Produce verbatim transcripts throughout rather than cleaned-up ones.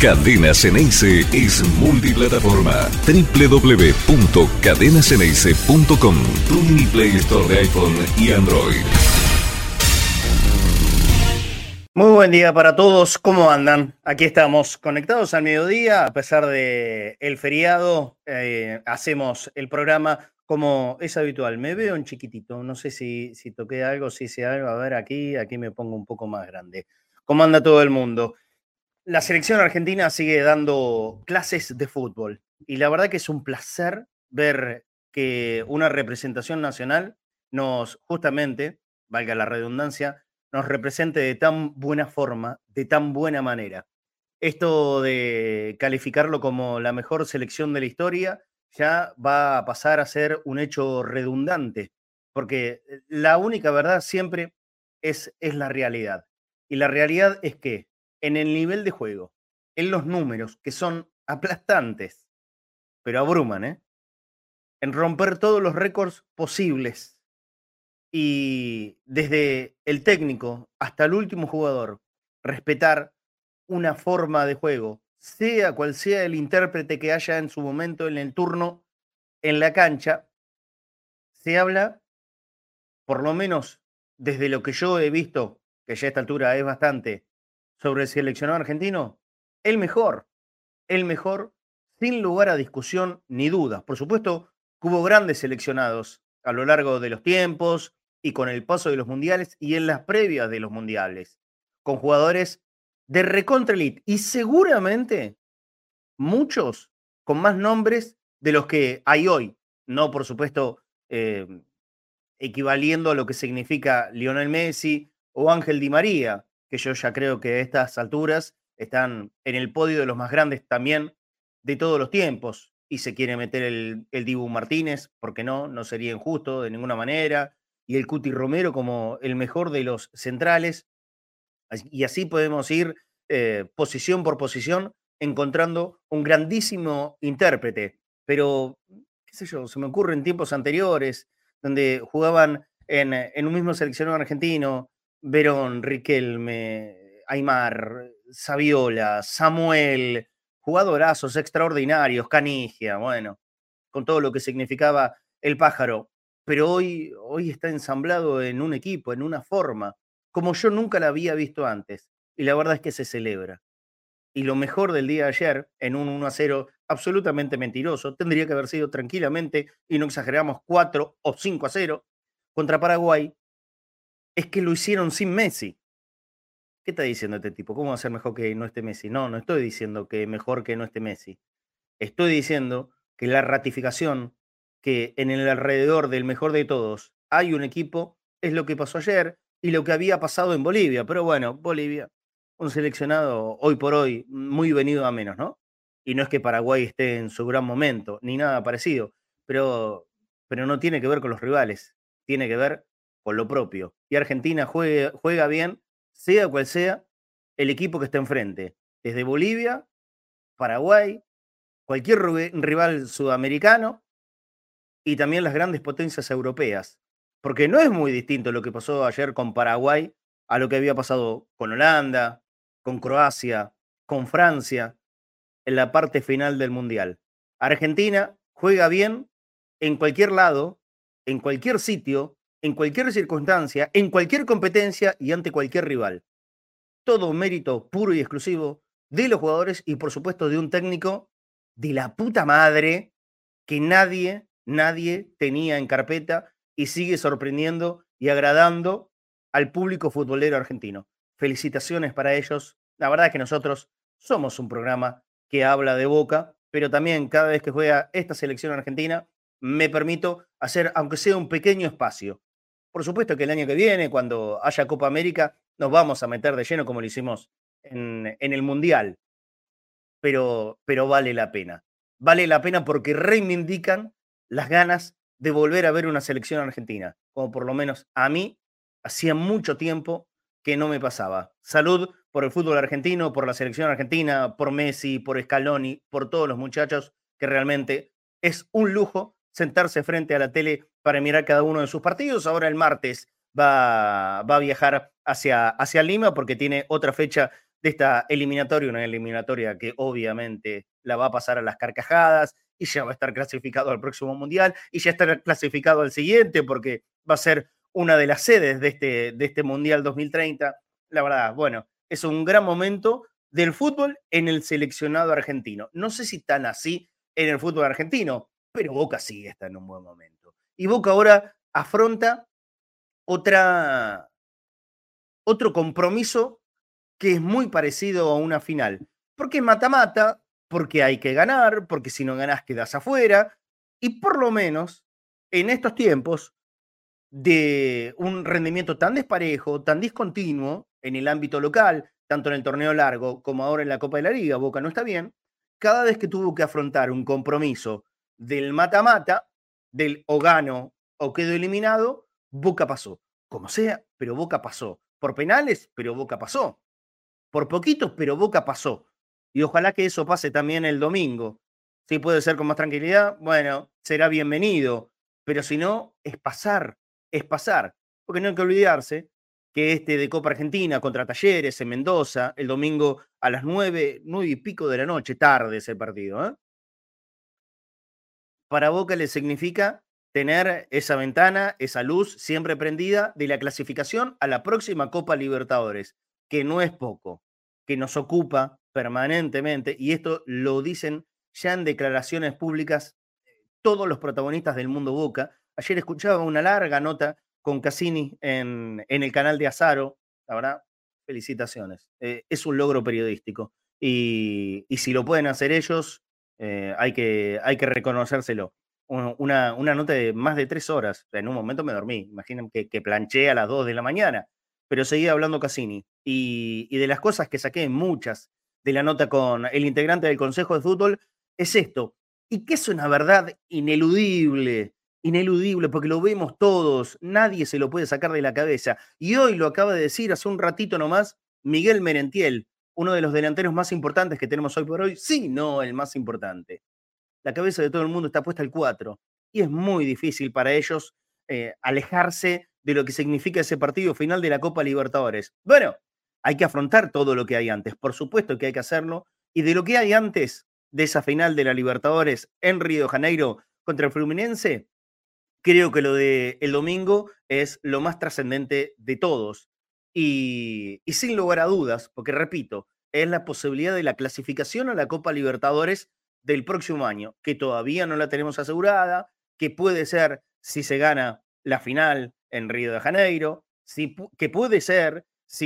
Cadena Ceneice es multiplataforma. doble u doble u doble u punto cadena ceneice punto com. Tu mini Play Store de iPhone y Android. Muy buen día para todos. ¿Cómo andan? Aquí estamos conectados al mediodía. A pesar de el feriado, eh, hacemos el programa como es habitual. Me veo en chiquitito. No sé si, si toqué algo, si hice algo. A ver, aquí, aquí me pongo un poco más grande. ¿Cómo anda todo el mundo? La selección argentina sigue dando clases de fútbol y la verdad que es un placer ver que una representación nacional nos, justamente, valga la redundancia, nos represente de tan buena forma, de tan buena manera. Esto de calificarlo como la mejor selección de la historia ya va a pasar a ser un hecho redundante, porque la única verdad siempre es, es la realidad. Y la realidad es que en el nivel de juego, en los números, que son aplastantes, pero abruman, ¿eh? En romper todos los récords posibles y desde el técnico hasta el último jugador, respetar una forma de juego, sea cual sea el intérprete que haya en su momento en el turno en la cancha, se habla, por lo menos desde lo que yo he visto, que ya a esta altura es bastante, sobre el seleccionado argentino, el mejor, el mejor, sin lugar a discusión ni dudas. Por supuesto, hubo grandes seleccionados a lo largo de los tiempos y con el paso de los mundiales y en las previas de los mundiales, con jugadores de recontra elite y seguramente muchos con más nombres de los que hay hoy. No, por supuesto, eh, equivaliendo a lo que significa Lionel Messi o Ángel Di María, que yo ya creo que a estas alturas están en el podio de los más grandes también de todos los tiempos. Y se quiere meter el, el Dibu Martínez, porque no, no sería injusto de ninguna manera. Y el Cuti Romero como el mejor de los centrales. Y así podemos ir eh, posición por posición encontrando un grandísimo intérprete. Pero, qué sé yo, se me ocurre en tiempos anteriores, donde jugaban en, en un mismo seleccionado argentino, Verón, Riquelme, Aymar, Saviola, Samuel, jugadorazos extraordinarios, Canigia, bueno, con todo lo que significaba el pájaro. Pero hoy, hoy está ensamblado en un equipo, en una forma, como yo nunca la había visto antes. Y la verdad es que se celebra. Y lo mejor del día de ayer, en un uno a cero absolutamente mentiroso, tendría que haber sido tranquilamente, y no exageramos, cuatro o cinco a cero, contra Paraguay, es que lo hicieron sin Messi. ¿Qué está diciendo este tipo? ¿Cómo va a ser mejor que no esté Messi? No, no estoy diciendo que mejor que no esté Messi. Estoy diciendo que la ratificación que en el alrededor del mejor de todos hay un equipo es lo que pasó ayer y lo que había pasado en Bolivia. Pero bueno, Bolivia, un seleccionado hoy por hoy muy venido a menos, ¿no? Y no es que Paraguay esté en su gran momento, ni nada parecido, pero, pero no tiene que ver con los rivales, tiene que ver con lo propio. Y Argentina juega, juega bien, sea cual sea el equipo que está enfrente, desde Bolivia, Paraguay, cualquier rival sudamericano y también las grandes potencias europeas. Porque no es muy distinto lo que pasó ayer con Paraguay a lo que había pasado con Holanda, con Croacia, con Francia, en la parte final del Mundial. Argentina juega bien en cualquier lado, en cualquier sitio, en cualquier circunstancia, en cualquier competencia y ante cualquier rival. Todo mérito puro y exclusivo de los jugadores y por supuesto de un técnico de la puta madre que nadie, nadie tenía en carpeta y sigue sorprendiendo y agradando al público futbolero argentino. Felicitaciones para ellos. La verdad es que nosotros somos un programa que habla de Boca, pero también cada vez que juega esta selección argentina me permito hacer, aunque sea un pequeño espacio. Por supuesto que el año que viene, cuando haya Copa América, nos vamos a meter de lleno como lo hicimos en, en el Mundial. Pero, pero vale la pena. Vale la pena porque reivindican las ganas de volver a ver una selección argentina, como por lo menos a mí hacía mucho tiempo que no me pasaba. Salud por el fútbol argentino, por la selección argentina, por Messi, por Scaloni, por todos los muchachos, que realmente es un lujo sentarse frente a la tele para mirar cada uno de sus partidos. Ahora el martes va, va a viajar hacia, hacia Lima porque tiene otra fecha de esta eliminatoria, una eliminatoria que obviamente la va a pasar a las carcajadas y ya va a estar clasificado al próximo Mundial y ya estará clasificado al siguiente porque va a ser una de las sedes de este, de este Mundial dos mil treinta. La verdad, bueno, es un gran momento del fútbol en el seleccionado argentino. No sé si tan así en el fútbol argentino, pero Boca sí está en un buen momento. Y Boca ahora afronta otra, otro compromiso que es muy parecido a una final. Porque es mata-mata, porque hay que ganar, porque si no ganás quedás afuera. Y por lo menos en estos tiempos de un rendimiento tan desparejo, tan discontinuo en el ámbito local, tanto en el torneo largo como ahora en la Copa de la Liga, Boca no está bien, cada vez que tuvo que afrontar un compromiso del mata-mata, del o gano o quedo eliminado, Boca pasó. Como sea, pero Boca pasó. Por penales, pero Boca pasó. Por poquito, pero Boca pasó. Y ojalá que eso pase también el domingo. Si puede ser con más tranquilidad, bueno, será bienvenido. Pero si no, es pasar, es pasar. Porque no hay que olvidarse que este de Copa Argentina contra Talleres en Mendoza, el domingo a las nueve, nueve y pico de la noche, tarde ese partido, ¿eh? Para Boca le significa tener esa ventana, esa luz siempre prendida de la clasificación a la próxima Copa Libertadores, que no es poco, que nos ocupa permanentemente, y esto lo dicen ya en declaraciones públicas todos los protagonistas del mundo Boca. Ayer escuchaba una larga nota con Cassini en, en el canal de Azaro. La verdad, felicitaciones. Eh, es un logro periodístico. Y, y si lo pueden hacer ellos, eh, hay, que, hay que reconocérselo. Una, una nota de más de tres horas. En un momento me dormí. Imaginen que, que planché a las dos de la mañana. Pero seguía hablando Cassini. Y, y de las cosas que saqué, muchas, de la nota con el integrante del Consejo de Fútbol, es esto. Y que es una verdad ineludible, ineludible, porque lo vemos todos, nadie se lo puede sacar de la cabeza. Y hoy lo acaba de decir hace un ratito nomás Miguel Merentiel, uno de los delanteros más importantes que tenemos hoy por hoy, sí, no el más importante. La cabeza de todo el mundo está puesta al cuatro y es muy difícil para ellos eh, alejarse de lo que significa ese partido final de la Copa Libertadores. Bueno, hay que afrontar todo lo que hay antes, por supuesto que hay que hacerlo, y de lo que hay antes de esa final de la Libertadores en Río de Janeiro contra el Fluminense, creo que lo de el domingo es lo más trascendente de todos. Y, y sin lugar a dudas, porque repito, es la posibilidad de la clasificación a la Copa Libertadores del próximo año, que todavía no la tenemos asegurada, que puede ser si se gana la final en Río de Janeiro, si, que puede ser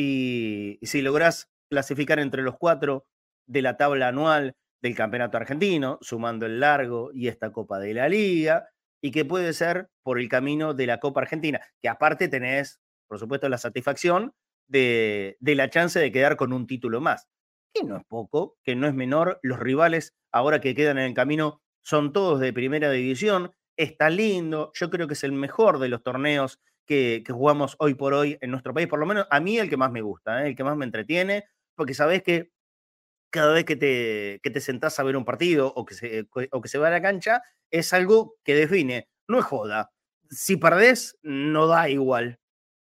si, si lográs clasificar entre los cuatro de la tabla anual del campeonato argentino, sumando el largo y esta Copa de la Liga, y que puede ser por el camino de la Copa Argentina, que aparte tenés, por supuesto, la satisfacción de, de la chance de quedar con un título más, que no es poco, que no es menor. Los rivales ahora que quedan en el camino son todos de primera división, está lindo, yo creo que es el mejor de los torneos que, que jugamos hoy por hoy en nuestro país, por lo menos a mí el que más me gusta, ¿eh? El que más me entretiene, porque sabés que cada vez que te, que te sentás a ver un partido o que, se, o que se va a la cancha, es algo que define, no es joda. Si perdés, no da igual.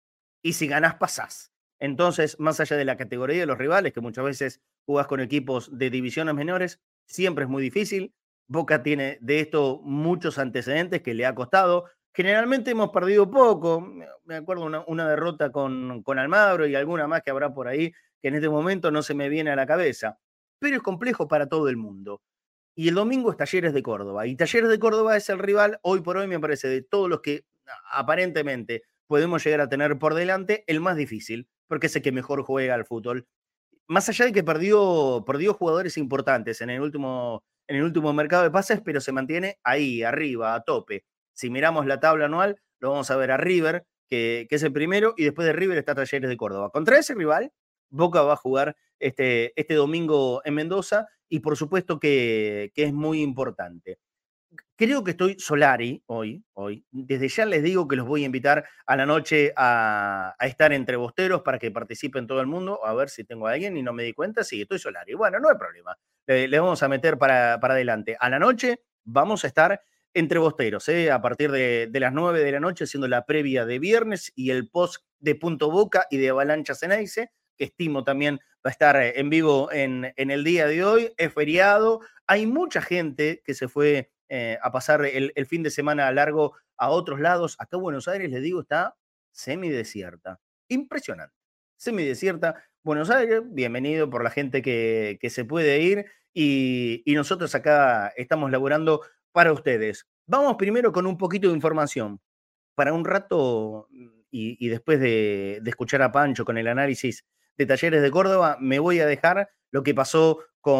Y si ganás, pasás. Entonces, más allá de la categoría de los rivales, que muchas veces jugás con equipos de divisiones menores, siempre es muy difícil. Boca tiene de esto muchos antecedentes que le ha costado. Generalmente hemos perdido poco. Me acuerdo una, una derrota con, con Almagro y alguna más que habrá por ahí, que en este momento no se me viene a la cabeza. Pero es complejo para todo el mundo. Y el domingo es Talleres de Córdoba. Y Talleres de Córdoba es el rival, hoy por hoy me parece, de todos los que aparentemente podemos llegar a tener por delante, el más difícil, porque es el que mejor juega al fútbol. Más allá de que perdió, perdió jugadores importantes en el, último, en el último mercado de pases, pero se mantiene ahí, arriba, a tope. Si miramos la tabla anual, lo vamos a ver a River, que, que es el primero, y después de River está Talleres de Córdoba. Contra ese rival, Boca va a jugar este, este domingo en Mendoza, y por supuesto que, que es muy importante. Creo que estoy Solari hoy, hoy. Desde ya les digo que los voy a invitar a la noche a, a estar entre bosteros para que participen todo el mundo. A ver si tengo a alguien y no me di cuenta. Sí, estoy Solari. Bueno, no hay problema. Le, le vamos a meter para, para adelante. A la noche vamos a estar entre bosteros, ¿eh? A partir de, de las nueve de la noche, haciendo la previa de viernes y el post de Punto Boca y de Avalancha Ceneice. que estimo también va a estar en vivo en, en el día de hoy. Es feriado, hay mucha gente que se fue eh, a pasar el, el fin de semana largo a otros lados. Acá en Buenos Aires, les digo, está semidesierta. Impresionante. Semidesierta. Buenos Aires, bienvenido por la gente que, que se puede ir y, y nosotros acá estamos laburando para ustedes. Vamos primero con un poquito de información. Para un rato, y, y después de, de escuchar a Pancho con el análisis de Talleres de Córdoba, me voy a dejar lo que pasó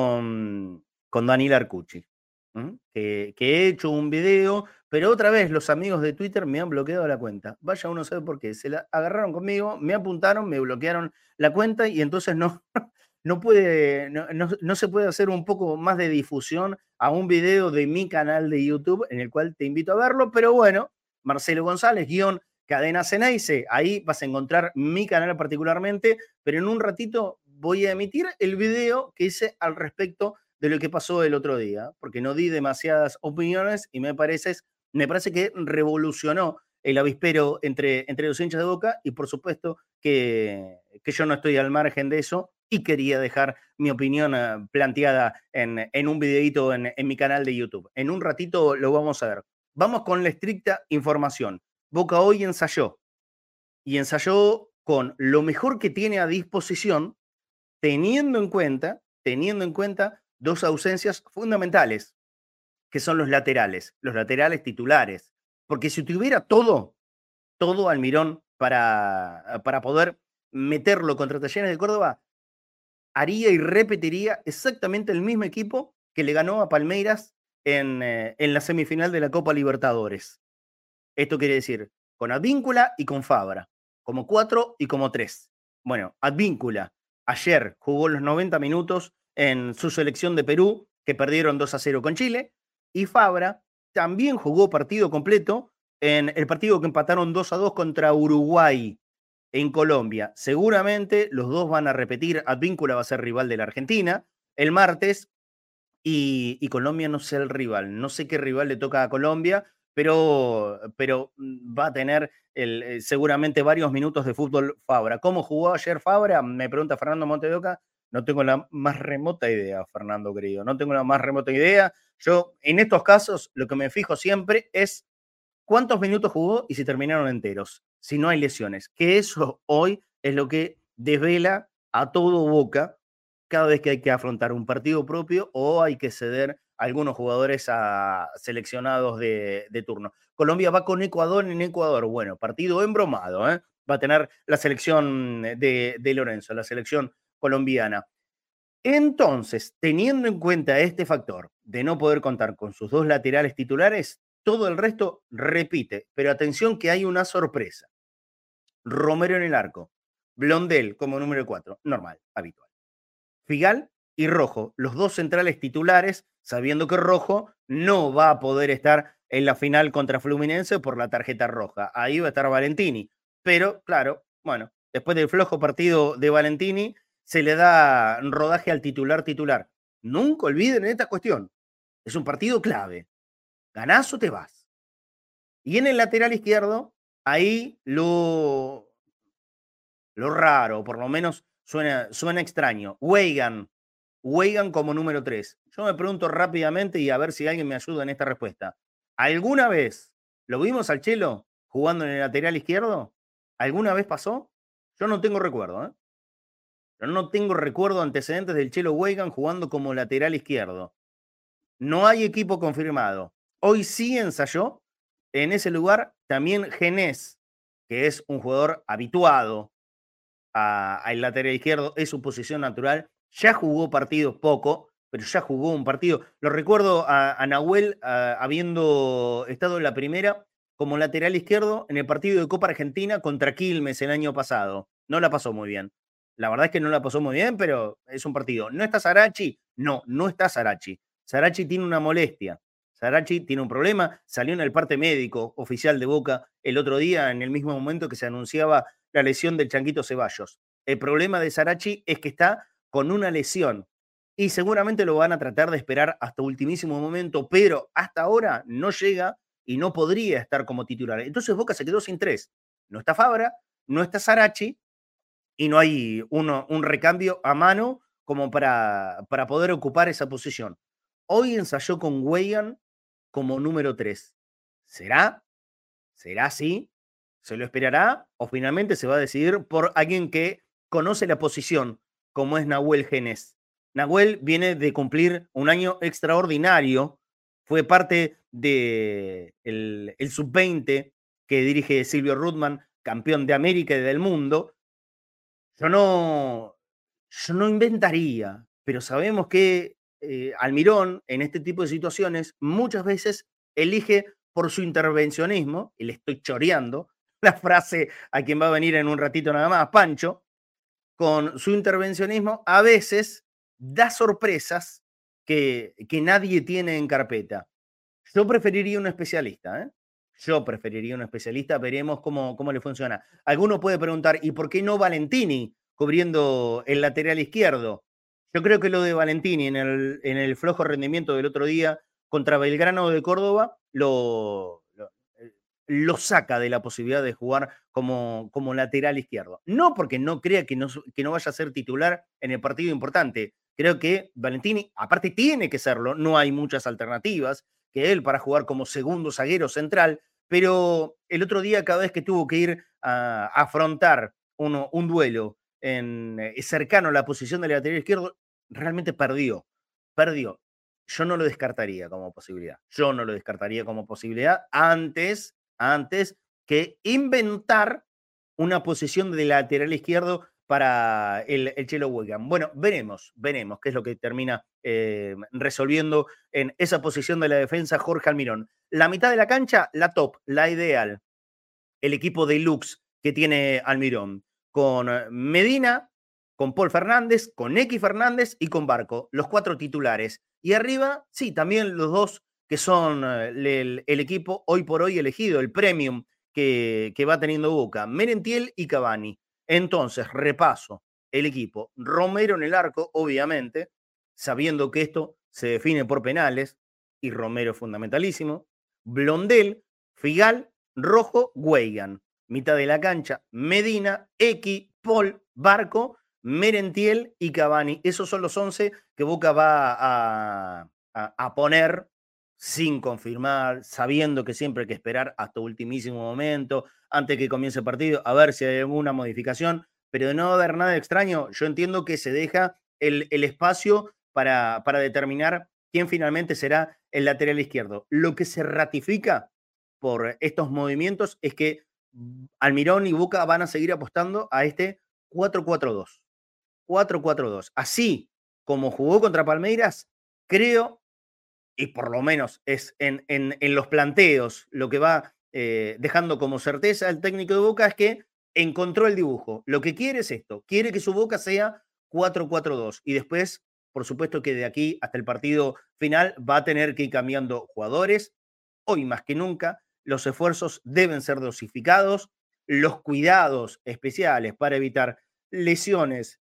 con, con Daniel Arcucci. ¿Mm? Que, que he hecho un video, pero otra vez los amigos de Twitter me han bloqueado la cuenta. Vaya uno sabe por qué. Se la agarraron conmigo, me apuntaron, me bloquearon la cuenta y entonces no, no, puede, no, no, no se puede hacer un poco más de difusión a un video de mi canal de YouTube, en el cual te invito a verlo, pero bueno, Marcelo González, guión Cadena Ceneice, ahí vas a encontrar mi canal particularmente, pero en un ratito voy a emitir el video que hice al respecto de lo que pasó el otro día, porque no di demasiadas opiniones y me parece, me parece que revolucionó el avispero entre, entre los hinchas de Boca y por supuesto que, que yo no estoy al margen de eso y quería dejar mi opinión uh, planteada en, en un videito en, en mi canal de YouTube. En un ratito lo vamos a ver. Vamos con la estricta información. Boca hoy ensayó y ensayó con lo mejor que tiene a disposición, teniendo en cuenta, teniendo en cuenta dos ausencias fundamentales, que son los laterales, los laterales titulares. Porque si tuviera todo, todo Almirón para, para poder meterlo contra Talleres de Córdoba, haría y repetiría exactamente el mismo equipo que le ganó a Palmeiras en, eh, en la semifinal de la Copa Libertadores. Esto quiere decir, con Advíncula y con Fabra, como cuatro y como tres. Bueno, Advíncula ayer jugó los noventa minutos en su selección de Perú, que perdieron dos a cero con Chile, y Fabra también jugó partido completo en el partido que empataron dos a dos contra Uruguay en Colombia. Seguramente los dos van a repetir, Advíncula va a ser rival de la Argentina el martes, y, y Colombia no sé el rival, no sé qué rival le toca a Colombia, pero, pero va a tener el, seguramente varios minutos de fútbol Fabra. ¿Cómo jugó ayer Fabra? Me pregunta Fernando Montedoca. No tengo la más remota idea, Fernando querido, no tengo la más remota idea. Yo, en estos casos, lo que me fijo siempre es cuántos minutos jugó y si terminaron enteros, si no hay lesiones, que eso hoy es lo que desvela a todo Boca cada vez que hay que afrontar un partido propio o hay que ceder a algunos jugadores a seleccionados de, de turno. Colombia va con Ecuador en Ecuador. Bueno, partido embromado, ¿eh? Va a tener la selección de, de Lorenzo, la selección colombiana. Entonces, teniendo en cuenta este factor de no poder contar con sus dos laterales titulares, todo el resto repite. Pero atención que hay una sorpresa. Romero en el arco. Blondel como número cuatro. Normal, habitual. Figal y Rojo, los dos centrales titulares, sabiendo que Rojo no va a poder estar en la final contra Fluminense por la tarjeta roja. Ahí va a estar Valentini. Pero, claro, bueno, después del flojo partido de Valentini, se le da rodaje al titular titular. Nunca olviden esta cuestión. Es un partido clave. Ganás o te vas. Y en el lateral izquierdo, ahí lo, lo raro, por lo menos Suena, suena extraño. Weigan. Weigan como número tres. Yo me pregunto rápidamente y a ver si alguien me ayuda en esta respuesta. ¿Alguna vez lo vimos al Chelo jugando en el lateral izquierdo? ¿Alguna vez pasó? Yo no tengo recuerdo, ¿eh? Yo no tengo recuerdo antecedentes del Chelo Weigan jugando como lateral izquierdo. No hay equipo confirmado. Hoy sí ensayó en ese lugar también Genés, que es un jugador habituado al lateral izquierdo, es su posición natural. Ya jugó partidos poco, pero ya jugó un partido. Lo recuerdo a, a Nahuel a, habiendo estado en la primera como lateral izquierdo en el partido de Copa Argentina contra Quilmes el año pasado. No la pasó muy bien. La verdad es que no la pasó muy bien, pero es un partido. ¿No está Sarachi? No, no está Sarachi. Sarachi tiene una molestia. Sarachi tiene un problema. Salió en el parte médico oficial de Boca el otro día, en el mismo momento que se anunciaba la lesión del Changuito Ceballos. El problema de Sarachi es que está con una lesión y seguramente lo van a tratar de esperar hasta ultimísimo momento, pero hasta ahora no llega y no podría estar como titular. Entonces Boca se quedó sin tres. No está Fabra, no está Sarachi y no hay uno, un recambio a mano como para, para poder ocupar esa posición. Hoy ensayó con Weigand como número tres. ¿Será? ¿Será así? ¿Se lo esperará? ¿O finalmente se va a decidir por alguien que conoce la posición, como es Nahuel Genés? Nahuel viene de cumplir un año extraordinario, fue parte del de el sub veinte que dirige Silvio Rudman, campeón de América y del mundo. Yo no, yo no inventaría, pero sabemos que eh, Almirón en este tipo de situaciones muchas veces elige por su intervencionismo, y le estoy choreando la frase a quien va a venir en un ratito nada más, Pancho, con su intervencionismo a veces da sorpresas que, que nadie tiene en carpeta. Yo preferiría un especialista, ¿eh? Yo preferiría un especialista, veremos cómo, cómo le funciona. Alguno puede preguntar, ¿y por qué no Valentini cubriendo el lateral izquierdo? Yo creo que lo de Valentini en el, en el flojo rendimiento del otro día contra Belgrano de Córdoba lo, lo, lo saca de la posibilidad de jugar como, como lateral izquierdo. No porque no crea que no, que no vaya a ser titular en el partido importante. Creo que Valentini, aparte, tiene que serlo, no hay muchas alternativas que él para jugar como segundo zaguero central, pero el otro día cada vez que tuvo que ir a, a afrontar uno, un duelo en, eh, cercano a la posición del lateral izquierdo, realmente perdió, perdió. Yo no lo descartaría como posibilidad, yo no lo descartaría como posibilidad antes, antes que inventar una posición de lateral izquierdo para el, el Chelo Weigand. Bueno, veremos, veremos qué es lo que termina eh, resolviendo en esa posición de la defensa Jorge Almirón. La mitad de la cancha, la top, la ideal. El equipo de Lux que tiene Almirón, con Medina, con Paul Fernández, con X Fernández y con Barco, los cuatro titulares. Y arriba, sí, también los dos que son el, el equipo hoy por hoy elegido, el premium que, que va teniendo Boca, Merentiel y Cavani. Entonces, repaso el equipo. Romero en el arco, obviamente, sabiendo que esto se define por penales, y Romero es fundamentalísimo. Blondel, Figal, Rojo, Weigand. Mitad de la cancha, Medina, X, Paul, Barco, Merentiel y Cavani. Esos son los once que Boca va a, a, a poner sin confirmar, sabiendo que siempre hay que esperar hasta ultimísimo momento, antes que comience el partido, a ver si hay alguna modificación, pero de no haber nada extraño, yo entiendo que se deja el, el espacio para, para determinar quién finalmente será el lateral izquierdo. Lo que se ratifica por estos movimientos es que Almirón y Boca van a seguir apostando a este cuatro cuatro dos. cuatro cuatro dos. Así como jugó contra Palmeiras, creo, y por lo menos es en, en, en los planteos lo que va eh, dejando como certeza el técnico de Boca es que encontró el dibujo. Lo que quiere es esto, quiere que su Boca sea cuatro cuatro dos y después, por supuesto que de aquí hasta el partido final va a tener que ir cambiando jugadores. Hoy más que nunca los esfuerzos deben ser dosificados, los cuidados especiales para evitar lesiones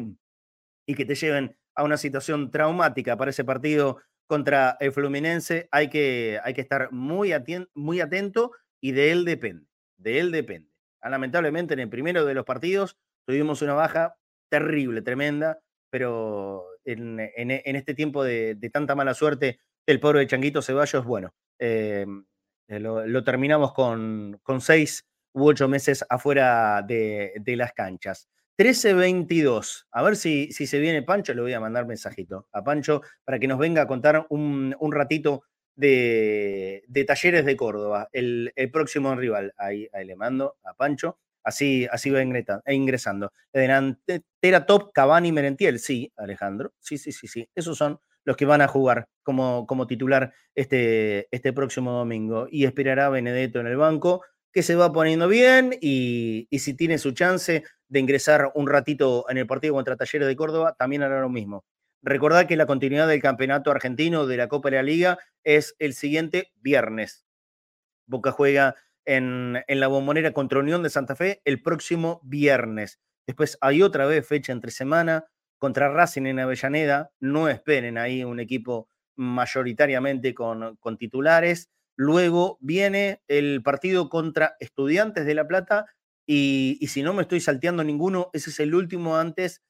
y que te lleven a una situación traumática para ese partido contra el Fluminense, hay que, hay que estar muy, atien- muy atento y de él depende, de él depende. Ah, lamentablemente en el primero de los partidos tuvimos una baja terrible, tremenda, pero en, en, en este tiempo de, de tanta mala suerte del pobre de Changuito Ceballos, bueno, eh, lo, lo, terminamos con, con seis u ocho meses afuera de, de las canchas. trece veintidós. A ver si, si se viene Pancho, le voy a mandar mensajito a Pancho para que nos venga a contar un, un ratito de, de Talleres de Córdoba, el, el próximo rival. Ahí, ahí le mando a Pancho, así, así va ingresando. Delantera top, Cavani, Merentiel. Sí, Alejandro, sí, sí, sí, sí. Esos son los que van a jugar como, como titular este, este próximo domingo. Y esperará Benedetto en el banco, que se va poniendo bien y, y si tiene su chance de ingresar un ratito en el partido contra Talleres de Córdoba, también hará lo mismo. Recordad que la continuidad del campeonato argentino de la Copa de la Liga es el siguiente viernes. Boca juega en, en la Bombonera contra Unión de Santa Fe el próximo viernes. Después hay otra vez fecha entre semana contra Racing en Avellaneda. No esperen ahí un equipo mayoritariamente con, con titulares. Luego viene el partido contra Estudiantes de La Plata y, y si no me estoy salteando ninguno, ese es el último antes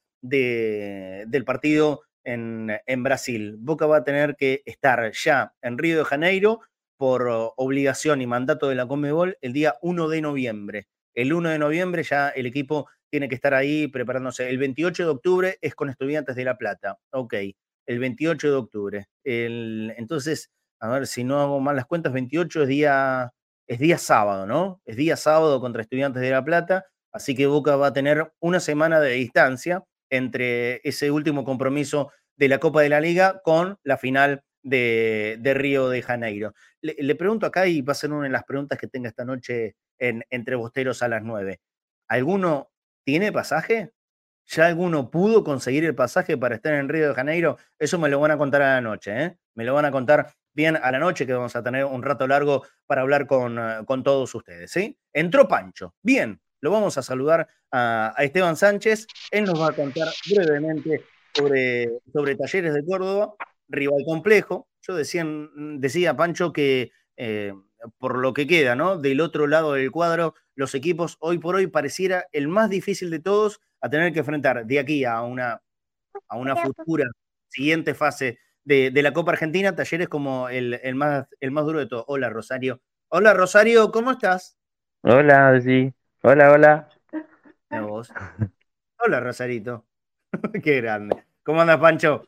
de, del partido en, en Brasil. Boca va a tener que estar ya en Río de Janeiro por obligación y mandato de la Conmebol el día uno de noviembre. El uno de noviembre ya el equipo tiene que estar ahí preparándose. El veintiocho de octubre es con Estudiantes de La Plata. Ok, el veintiocho de octubre. El, entonces, a ver si no hago mal las cuentas, veintiocho es día, es día sábado, ¿no? Es día sábado contra Estudiantes de La Plata, así que Boca va a tener una semana de distancia entre ese último compromiso de la Copa de la Liga con la final de, de Río de Janeiro. Le, le, pregunto acá, y va a ser una de las preguntas que tenga esta noche en Entre Bosteros a las nueve. ¿Alguno tiene pasaje? ¿Ya alguno pudo conseguir el pasaje para estar en Río de Janeiro? Eso me lo van a contar a la noche, ¿eh? Me lo van a contar bien a la noche, que vamos a tener un rato largo para hablar con, uh, con todos ustedes, ¿sí? Entró Pancho. Bien, lo vamos a saludar a, a Esteban Sánchez. Él nos va a contar brevemente sobre, sobre Talleres de Córdoba, rival complejo. Yo decía, decía Pancho, que eh, por lo que queda, ¿no? Del otro lado del cuadro, los equipos hoy por hoy pareciera el más difícil de todos a tener que enfrentar de aquí a una, a una futura siguiente fase de, de la Copa Argentina. Talleres como el, el, más, el más duro de todos. Hola, Rosario. Hola, Rosario, ¿cómo estás? Hola, sí. Hola, hola. Mira vos. Hola, Rosarito. Qué grande. ¿Cómo andas, Pancho?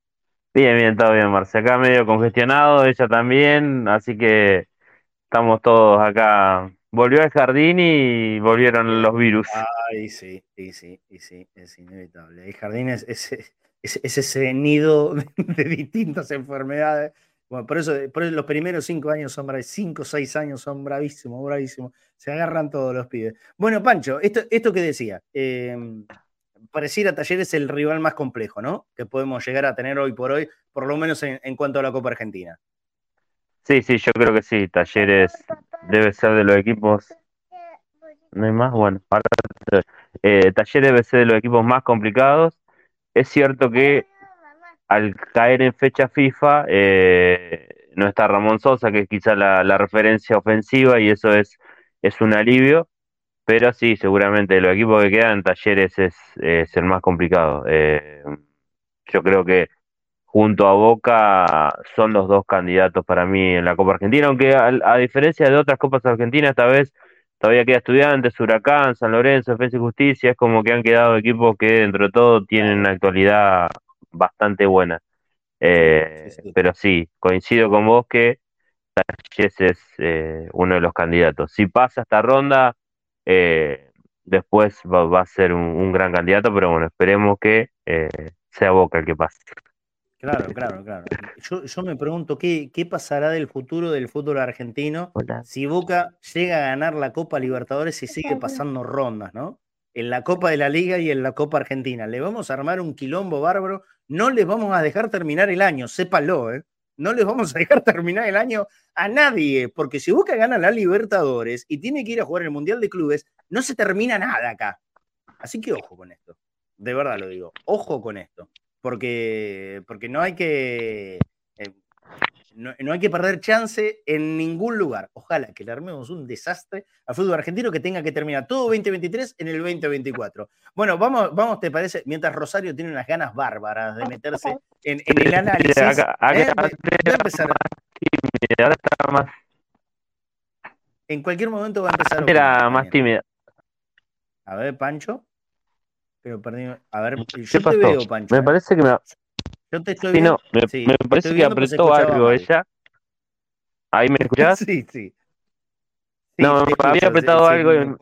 Bien, bien, todo bien, Marce. Acá medio congestionado, ella también, así que estamos todos acá. Volvió al jardín y volvieron los virus. Ay, sí, sí, sí, sí, sí, es inevitable. El jardín es, es, es, es ese nido de, de distintas enfermedades. Bueno, por eso, por eso los primeros cinco años son bravísimos, cinco o seis años son bravísimos, bravísimos. Se agarran todos los pibes. Bueno, Pancho, esto, esto que decía, eh, pareciera Talleres el rival más complejo, ¿no? Que podemos llegar a tener hoy por hoy, por lo menos en, en cuanto a la Copa Argentina. Sí, sí, yo creo que sí. Talleres debe ser de los equipos. ¿No hay más? Bueno, ahora eh, Talleres debe ser de los equipos más complicados. Es cierto que al caer en fecha FIFA eh, no está Ramón Sosa, que es quizá la, la referencia ofensiva, y eso es, es un alivio. Pero sí, seguramente los equipos que quedan, Talleres es, es el más complicado. Eh, yo creo que junto a Boca son los dos candidatos para mí en la Copa Argentina, aunque a, a diferencia de otras Copas Argentinas, esta vez todavía queda Estudiantes, Huracán, San Lorenzo, Defensa y Justicia, es como que han quedado equipos que dentro de todo tienen una actualidad bastante buena. Sí, sí, Eh, sí. pero sí, coincido con vos que Talleres es eh, uno de los candidatos. Si pasa esta ronda, eh, después va, va a ser un, un gran candidato, pero bueno, esperemos que eh, sea Boca el que pase. Claro, claro, claro. Yo, yo me pregunto qué, qué pasará del futuro del fútbol argentino Hola. si Boca llega a ganar la Copa Libertadores y sigue pasando rondas, ¿no? En la Copa de la Liga y en la Copa Argentina. Le vamos a armar un quilombo bárbaro. No les vamos a dejar terminar el año, sépalo, ¿eh? No les vamos a dejar terminar el año a nadie, porque si Boca gana la Libertadores y tiene que ir a jugar el Mundial de Clubes, no se termina nada acá. Así que ojo con esto. De verdad lo digo. Ojo con esto. Porque, porque no hay que. Eh, no, no, hay que perder chance en ningún lugar. Ojalá que le armemos un desastre al fútbol argentino que tenga que terminar todo veinte veintitrés en el veinte veinticuatro. Bueno, vamos, vamos, ¿te parece? Mientras Rosario tiene unas ganas bárbaras de meterse en, en el análisis. Acá, acá ¿eh? Voy a empezar. tímida, ahora está más. En cualquier momento va a empezar a Antes opinar era más también. tímida. A ver, Pancho. Pero perdí. A ver, ¿Qué yo pasó? te veo, Pancho. Me ¿eh? parece que me. Yo te estoy Sí, no, viendo. me, Sí, me te parece estoy que viendo, pero se apretó escuchaba algo mal. ella. Ahí me escuchás. Sí, sí. Sí, No, te había escucho. apretado Sí, algo. me, Y...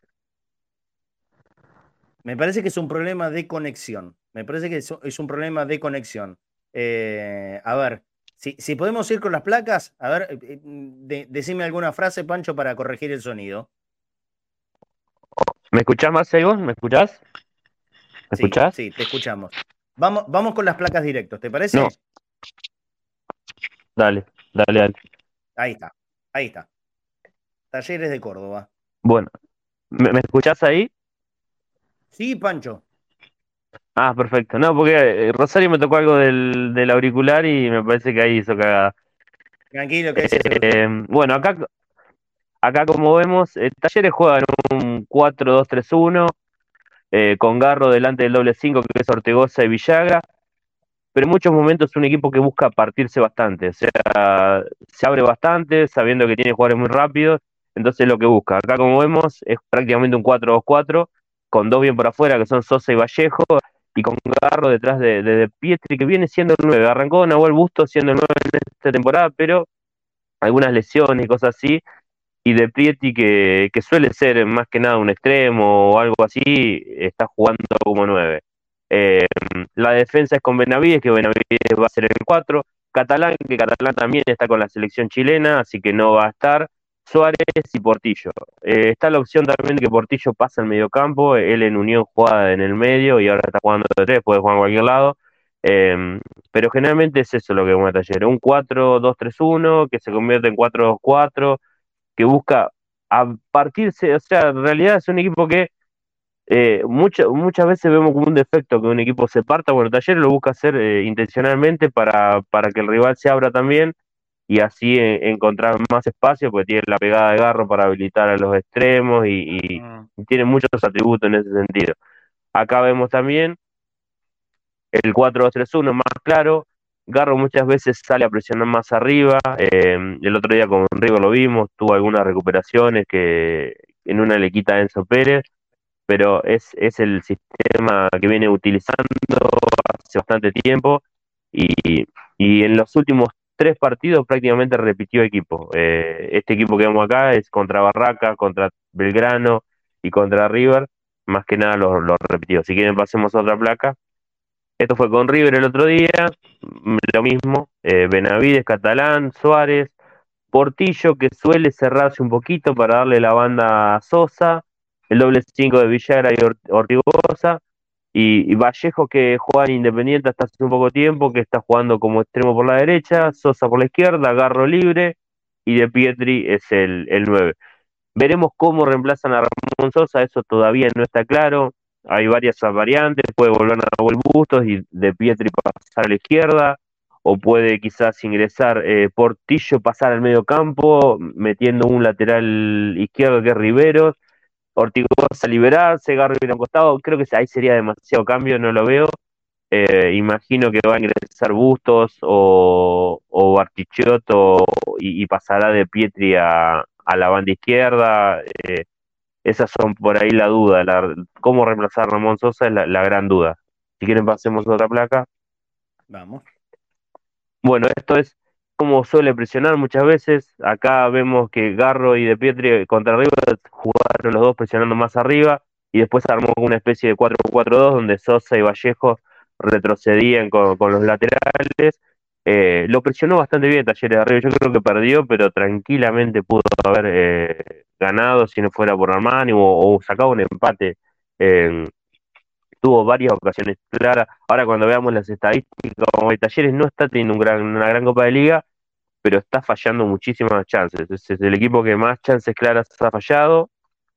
me parece que es un problema de conexión. Me parece que es, es un problema de conexión. Eh, a ver, si, si podemos ir con las placas, a ver, eh, de, decime alguna frase, Pancho, para corregir el sonido. ¿Me escuchás más, vos? ¿Me escuchás? ¿Me Sí, escuchás? sí, te escuchamos. Vamos, vamos con las placas directos, ¿te No, parece? dale, dale, dale. Ahí está, ahí está. Talleres de Córdoba. Bueno, ¿me, me escuchás ahí? Sí, Pancho. Ah, perfecto. No, porque eh, Rosario me tocó algo del, del auricular y me parece que ahí hizo cagada. Tranquilo, que ahí se Eh, soluciona. bueno, acá, Acá, como vemos, eh, Talleres juega en un cuatro dos tres uno, eh, con Garro delante del doble cinco, que es Ortigosa y Villagra, pero en muchos momentos es un equipo que busca partirse bastante, o sea, se abre bastante, sabiendo que tiene jugadores muy rápidos, entonces lo que busca. Acá, como vemos, es prácticamente un cuatro dos cuatro, con dos bien por afuera, que son Sosa y Vallejo, y con Garro detrás de, de, de Pietri, que viene siendo el nueve. Arrancó Nahuel Busto siendo el nueve en esta temporada, pero algunas lesiones y cosas así, y de Pietri, que, que suele ser más que nada un extremo o algo así, está jugando como nueve. Eh, la defensa es con Benavides, que Benavides va a ser el cuatro. Catalán, que Catalán también está con la selección chilena, así que no va a estar. Suárez y Portillo. Eh, está la opción también de que Portillo pase al mediocampo, él en Unión juega en el medio y ahora está jugando de tres, puede jugar en cualquier lado. Eh, pero generalmente es eso lo que mueve Talleres, un cuatro dos tres uno que se convierte en cuatro dos cuatro, que busca a partirse, o sea, en realidad es un equipo que eh, mucha- muchas veces vemos como un defecto que un equipo se parta. Bueno, Talleres lo busca hacer eh, intencionalmente para, para que el rival se abra también y así eh, encontrar más espacio, porque tiene la pegada de Garro para habilitar a los extremos y, y- Mm. y tiene muchos atributos en ese sentido. Acá vemos también el cuatro dos tres uno más claro. Garro muchas veces sale a presionar más arriba. Eh, el otro día con River lo vimos, tuvo algunas recuperaciones que en una le quita a Enzo Pérez, pero es, es el sistema que viene utilizando hace bastante tiempo y, y en los últimos tres partidos prácticamente repitió equipo. Eh, este equipo que vemos acá es contra Barraca, contra Belgrano y contra River, más que nada los lo repitió. Si quieren pasemos a otra placa. Esto fue con River el otro día, mm, lo mismo, eh, Benavides, Catalán, Suárez, Portillo, que suele cerrarse un poquito para darle la banda a Sosa, el doble cinco de Villagra y Or- Ortigosa, y, y Vallejo, que juega en Independiente hasta hace un poco tiempo, que está jugando como extremo por la derecha, Sosa por la izquierda, Garro libre, y De Pietri es el, el nueve. Veremos cómo reemplazan a Ramón Sosa, eso todavía no está claro. Hay varias variantes, puede volver a Nahuel Bustos y De Pietri pasar a la izquierda, o puede quizás ingresar eh, Portillo, pasar al medio campo, metiendo un lateral izquierdo que es Riveros, Ortigosa liberarse, Garro ir a un costado. Creo que ahí sería demasiado cambio, no lo veo. Eh, imagino que va a ingresar Bustos o, o Bartichotto y, y pasará De Pietri a, a la banda izquierda. Eh, esas son por ahí la duda. La, cómo reemplazar a Ramón Sosa es la, la gran duda. Si quieren pasemos a otra placa. Vamos. Bueno, esto es como suele presionar muchas veces. Acá vemos que Garro y De Pietri contra River jugaron los dos presionando más arriba y después armó una especie de cuatro cuatro dos donde Sosa y Vallejo retrocedían con, con los laterales. Eh, lo presionó bastante bien Talleres de Arriba. Yo creo que perdió, pero tranquilamente pudo haber eh, ganado si no fuera por Armani o, o sacado un empate. Eh, tuvo varias ocasiones claras. Ahora cuando veamos las estadísticas, como el Talleres no está teniendo un gran, una gran Copa de Liga, pero está fallando muchísimas chances. Es, es el equipo que más chances claras ha fallado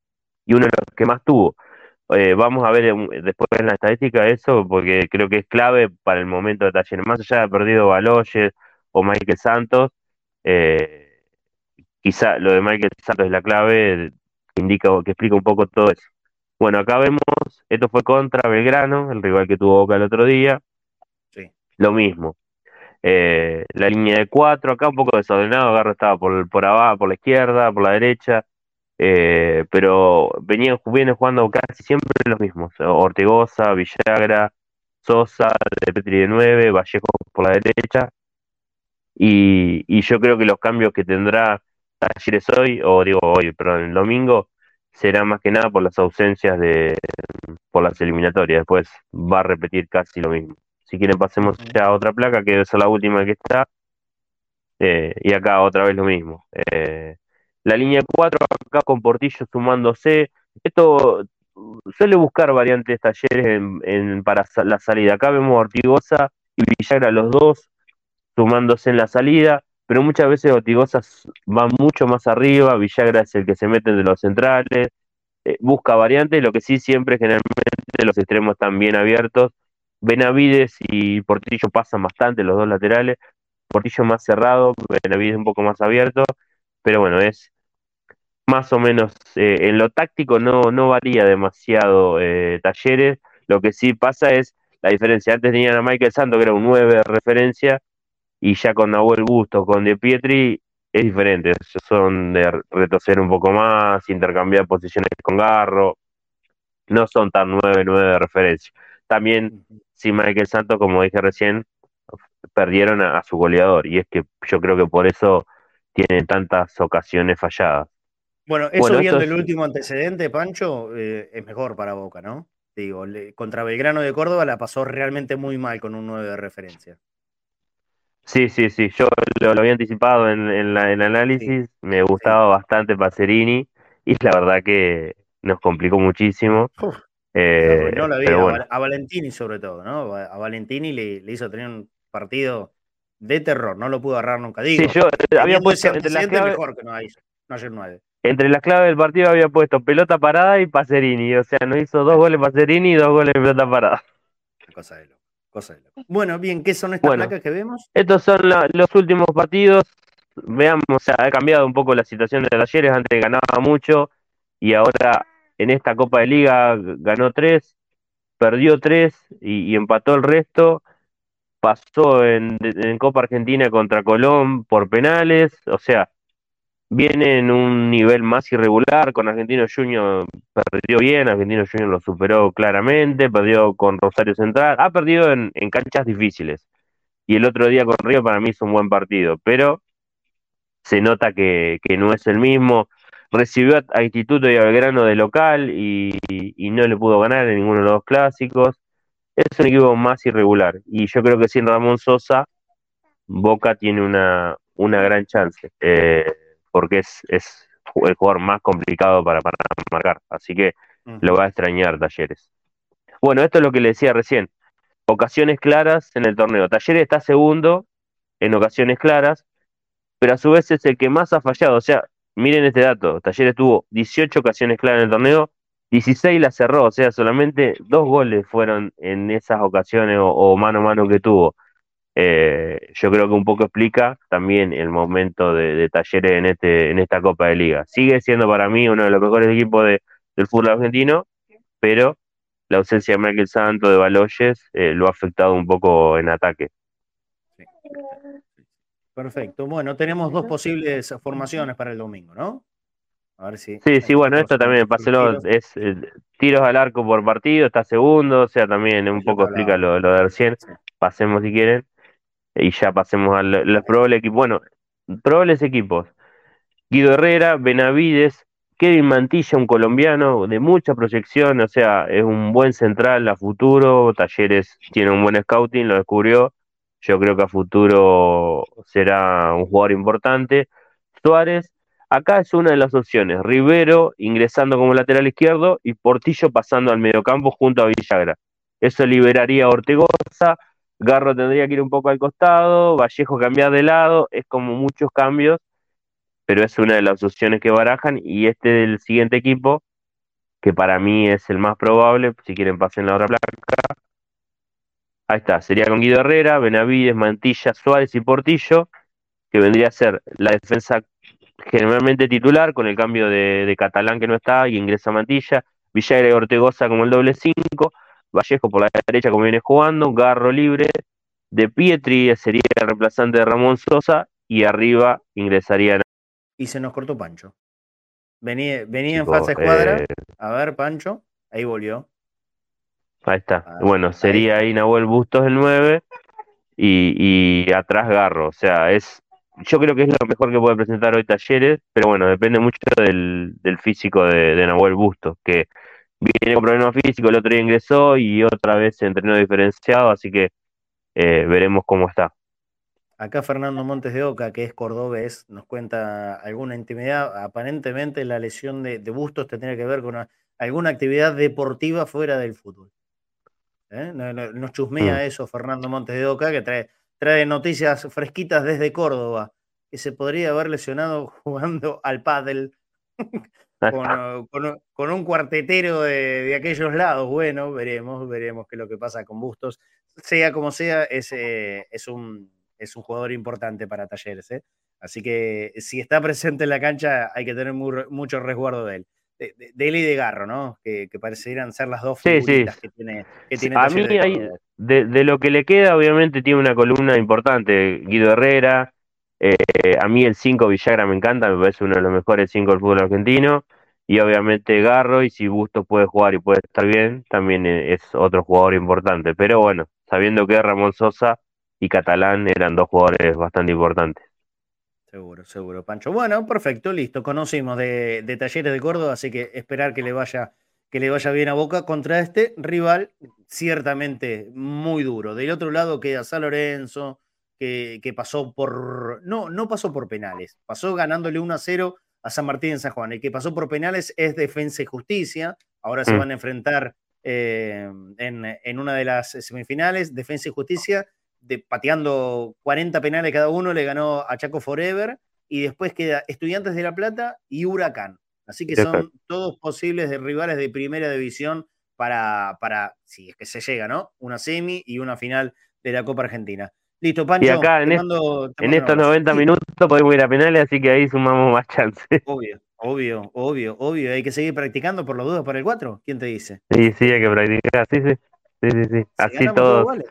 y uno de los que más tuvo. Eh, vamos a ver eh, después en la estadística eso, porque creo que es clave para el momento de Talleres. Más allá de haber perdido Baloyes o Michael Santos, eh, quizá lo de Michael Santos es la clave, que indica, que explica un poco todo eso. Bueno, acá vemos, esto fue contra Belgrano, el rival que tuvo Boca el otro día, Sí. lo mismo. Eh, la línea de cuatro, acá un poco desordenado, Garro estaba por, por abajo, por la izquierda, por la derecha, eh, pero venían, vienen jugando casi siempre los mismos: Ortigosa, Villagra, Sosa, De Petri de nueve, Vallejo por la derecha, y, y yo creo que los cambios que tendrá Talleres hoy, o digo hoy, perdón, el domingo, será más que nada por las ausencias de, por las eliminatorias. Después va a repetir casi lo mismo. Si quieren pasemos Ujú. ya a otra placa, que es la última que está, eh, y acá otra vez lo mismo. Eh, la línea cuatro acá con Portillo sumándose. Esto uh, suele buscar variantes Talleres en, en- para sa- la salida. Acá vemos a Ortigosa y Villagra los dos sumándose en la salida, pero muchas veces Ortigosa s- va mucho más arriba, Villagra es el que se mete de los centrales, eh, busca variantes, lo que sí siempre generalmente los extremos están bien abiertos. Benavides y Portillo pasan bastante los dos laterales, Portillo más cerrado, Benavides un poco más abierto, pero bueno, es más o menos eh, en lo táctico no, no varía demasiado eh, Talleres. Lo que sí pasa es la diferencia. Antes tenían a Michael Santos, que era un nueve de referencia, y ya con Nahuel Busto, con De Pietri, es diferente. Son de retroceder un poco más, intercambiar posiciones con Garro, no son tan nueve nueve de referencia. También, si Michael Santos, como dije recién, perdieron a, a su goleador, y es que yo creo que por eso tienen tantas ocasiones falladas. Bueno, eso Bueno, esto viendo el es, último antecedente, Pancho, eh, es mejor para Boca, ¿no? Digo, le- contra Belgrano de Córdoba la pasó realmente muy mal con un nueve de referencia. sí, sí, sí, yo lo, lo había anticipado en, en la, en el Sí, análisis, me sí. gustaba bastante Pacerini, y la verdad que nos complicó muchísimo, Uf, le arruinó eh, la pero vida a, bueno. Val- a Valentini sobre todo, ¿no? A a Valentini le, le hizo tener un partido de terror, no lo pudo agarrar nunca. Sí, Digo, yo eh, había teniendo ese puesto entre las antecedente, claves, mejor que no, hay- no haya un nueve. entre las claves del partido había puesto pelota parada y Pacerini, o sea, nos hizo dos Eh, goles Pacerini y dos goles de pelota parada. Una cosa de loco, cosa de loco. Bueno, bien, ¿qué son estas Bueno, placas que vemos? estos son la- los últimos partidos. Veamos, o sea, ha cambiado un poco la situación de Talleres. Antes ganaba mucho y ahora en esta Copa de Liga ganó tres, perdió tres y, y empató el resto. Pasó en, en Copa Argentina contra Colón por penales. O sea, viene en un nivel más irregular. Con Argentino Junior perdió bien, Argentino Junior lo superó claramente. Perdió con Rosario Central. Ha perdido en, en canchas difíciles. Y el otro día con Río para mí hizo un buen partido, pero se nota que, que no es el mismo. Recibió a, a Instituto y a Belgrano de local y, y no le pudo ganar en ninguno de los dos clásicos. Es un equipo más irregular y yo creo que sin Ramón Sosa, Boca tiene una, una gran chance, eh, porque es, es el jugador más complicado para, para marcar, así que lo Ujú. va a extrañar Talleres. Bueno, esto es lo que le decía recién, ocasiones claras en el torneo. Talleres está segundo en ocasiones claras, pero a su vez es el que más ha fallado. O sea, miren este dato, Talleres tuvo dieciocho ocasiones claras en el torneo, dieciséis las cerró, o sea, solamente dos goles fueron en esas ocasiones o, o mano a mano que tuvo. Eh, yo creo que un poco explica también el momento de, de Talleres en este en esta Copa de Liga. Sigue siendo para mí uno de los mejores equipos de, del fútbol argentino, pero la ausencia de Michael Santos, de Baloyes, eh, lo ha afectado un poco en ataque. Sí, sí, sí. Perfecto. Bueno, tenemos dos posibles formaciones para el domingo, ¿no? A ver si Sí, sí, entre bueno, todos esto hacemos también, los Barcelona tiros. es eh, tiros al arco por partido, está segundo, o sea, también un Eso te poco explica hablaba. lo, lo de recién. Sí. Pasemos si quieren, y ya pasemos a lo- los probables equipos. Bueno, probables equipos. Guido Herrera, Benavides, Kevin Mantilla, un colombiano de mucha proyección, o sea, es un buen central a futuro. Talleres tiene un buen scouting, lo descubrió. Yo creo que a futuro será un jugador importante. Suárez, acá es una de las opciones. Rivero ingresando como lateral izquierdo y Portillo pasando al mediocampo junto a Villagra. Eso liberaría a Ortegoza. Garro tendría que ir un poco al costado, Vallejo cambiar de lado, es como muchos cambios, pero es una de las opciones que barajan. Y este del siguiente equipo, que para mí es el más probable, si quieren pasen la otra placa, ahí está, sería con Guido Herrera, Benavides, Mantilla, Suárez y Portillo, que vendría a ser la defensa generalmente titular, con el cambio de, de Catalán que no está y ingresa Mantilla, Villagra y Ortegoza como el doble cinco, Vallejo por la derecha como viene jugando, Garro libre, De Pietri sería el reemplazante de Ramón Sosa y arriba ingresarían Y se nos cortó Pancho. Venía, venía en chicos, fase eh, escuadra. A ver, Pancho. Ahí volvió. ahí está. Ah, Bueno, ahí sería está. ahí Nahuel Bustos el nueve y, y atrás Garro. O sea, es, yo creo que es lo mejor que puede presentar hoy Talleres, pero bueno, depende mucho del, del físico de, de Nahuel Bustos, que viene con problemas físicos, el otro día ingresó y otra vez se entrenó diferenciado, así que eh, veremos cómo está. Acá Fernando Montes de Oca, que es cordobés, nos cuenta alguna intimidad. Aparentemente la lesión de, de Bustos tendría que ver con una- alguna actividad deportiva fuera del fútbol. ¿Eh? No- no- Nos Mm. chusmea eso Fernando Montes de Oca, que trae, trae noticias fresquitas desde Córdoba, que se podría haber lesionado jugando al pádel con, eh, con un con un cuartetero de, de aquellos lados. Bueno, veremos, veremos qué es lo que pasa con Bustos. Sea como sea, es, eh, es un, es un jugador importante para Talleres, ¿eh? Así que si está presente en la cancha hay que tener muy, mucho resguardo de él. De, de, de él y de Garro, ¿no? Que, que parecieran ser las dos Sí, sí. figuritas que tiene, que tiene A mí, Talleres de hay, Córdoba. de, de lo que le queda, obviamente tiene una columna importante. Guido Herrera, eh, a mí el cinco Villagra me encanta, me parece uno de los mejores cinco del fútbol argentino. Y obviamente Garro, y si Bustos puede jugar y puede estar bien, también eh, es otro jugador importante. Pero bueno, sabiendo que Ramón Sosa y Catalán eran dos jugadores bastante importantes. Seguro, seguro, Pancho. Bueno, perfecto, listo. Conocimos de, de Talleres de Córdoba, así que esperar que le vaya, que le vaya bien a Boca contra este rival ciertamente muy duro. Del otro lado queda San Lorenzo, que, que pasó por. No, no pasó por penales, pasó ganándole uno a cero a San Martín en San Juan. El que pasó por penales es Defensa y Justicia. Ahora se Mm, van a enfrentar eh, en, en una de las semifinales. Defensa y Justicia de, pateando cuarenta penales cada uno, le ganó a Chaco Forever, y después queda Estudiantes de La Plata y Huracán. Así que exacto. son todos posibles de rivales de primera división para, para, si es que se llega, ¿no? Una semi y una final de la Copa Argentina. Listo, Y Pancho, acá te en, est- mando, te en mando un estos abrazo. noventa Sí, minutos podemos ir a penales, así que ahí sumamos más chances. obvio, obvio, obvio, obvio. Hay que seguir practicando por los dudas para el cuatro. ¿Quién te dice? Sí, sí, hay que practicar, sí, sí, sí, sí, sí. Si Así ganamos todo, todos vale.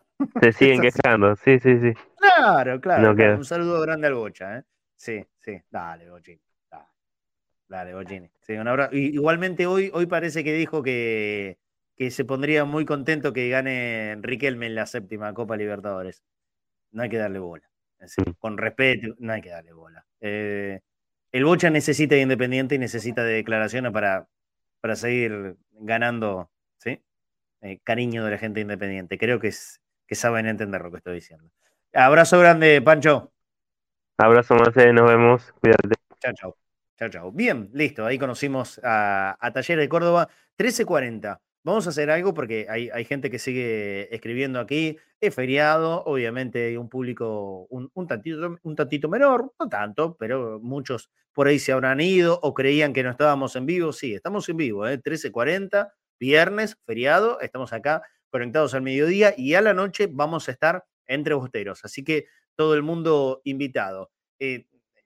se Es siguen así. quejando, sí, sí, sí, Claro, claro, no claro. queda. Un saludo grande al Bocha, ¿eh? Sí, sí. Dale, Bochín. Dale. Dale, Bochini. Sí, un abrazo. Y- Igualmente hoy, hoy parece que dijo que, que se pondría muy contento que gane Riquelme en la séptima Copa Libertadores. No hay que darle bola. En serio. Con respeto, no hay que darle bola. Eh, el Bocha necesita de Independiente y necesita de declaraciones para, para seguir ganando, ¿sí? Eh, cariño de la gente independiente. Creo que, es, que saben entender lo que estoy diciendo. Abrazo grande, Pancho. Abrazo, Marcelo, nos vemos, cuídate. Chao, chao. Chao, chao. Bien, listo. Ahí conocimos a, a Talleres de Córdoba. trece cuarenta. Vamos a hacer algo porque hay, hay gente que sigue escribiendo aquí. Es feriado, obviamente hay un público un, un, tantito, un tantito menor, no tanto, pero muchos por ahí se habrán ido o creían que no estábamos en vivo. Sí, estamos en vivo, ¿eh? trece cuarenta, viernes, feriado. Estamos acá conectados al mediodía y a la noche vamos a estar entre bosteros. Así que todo el mundo invitado. Eh,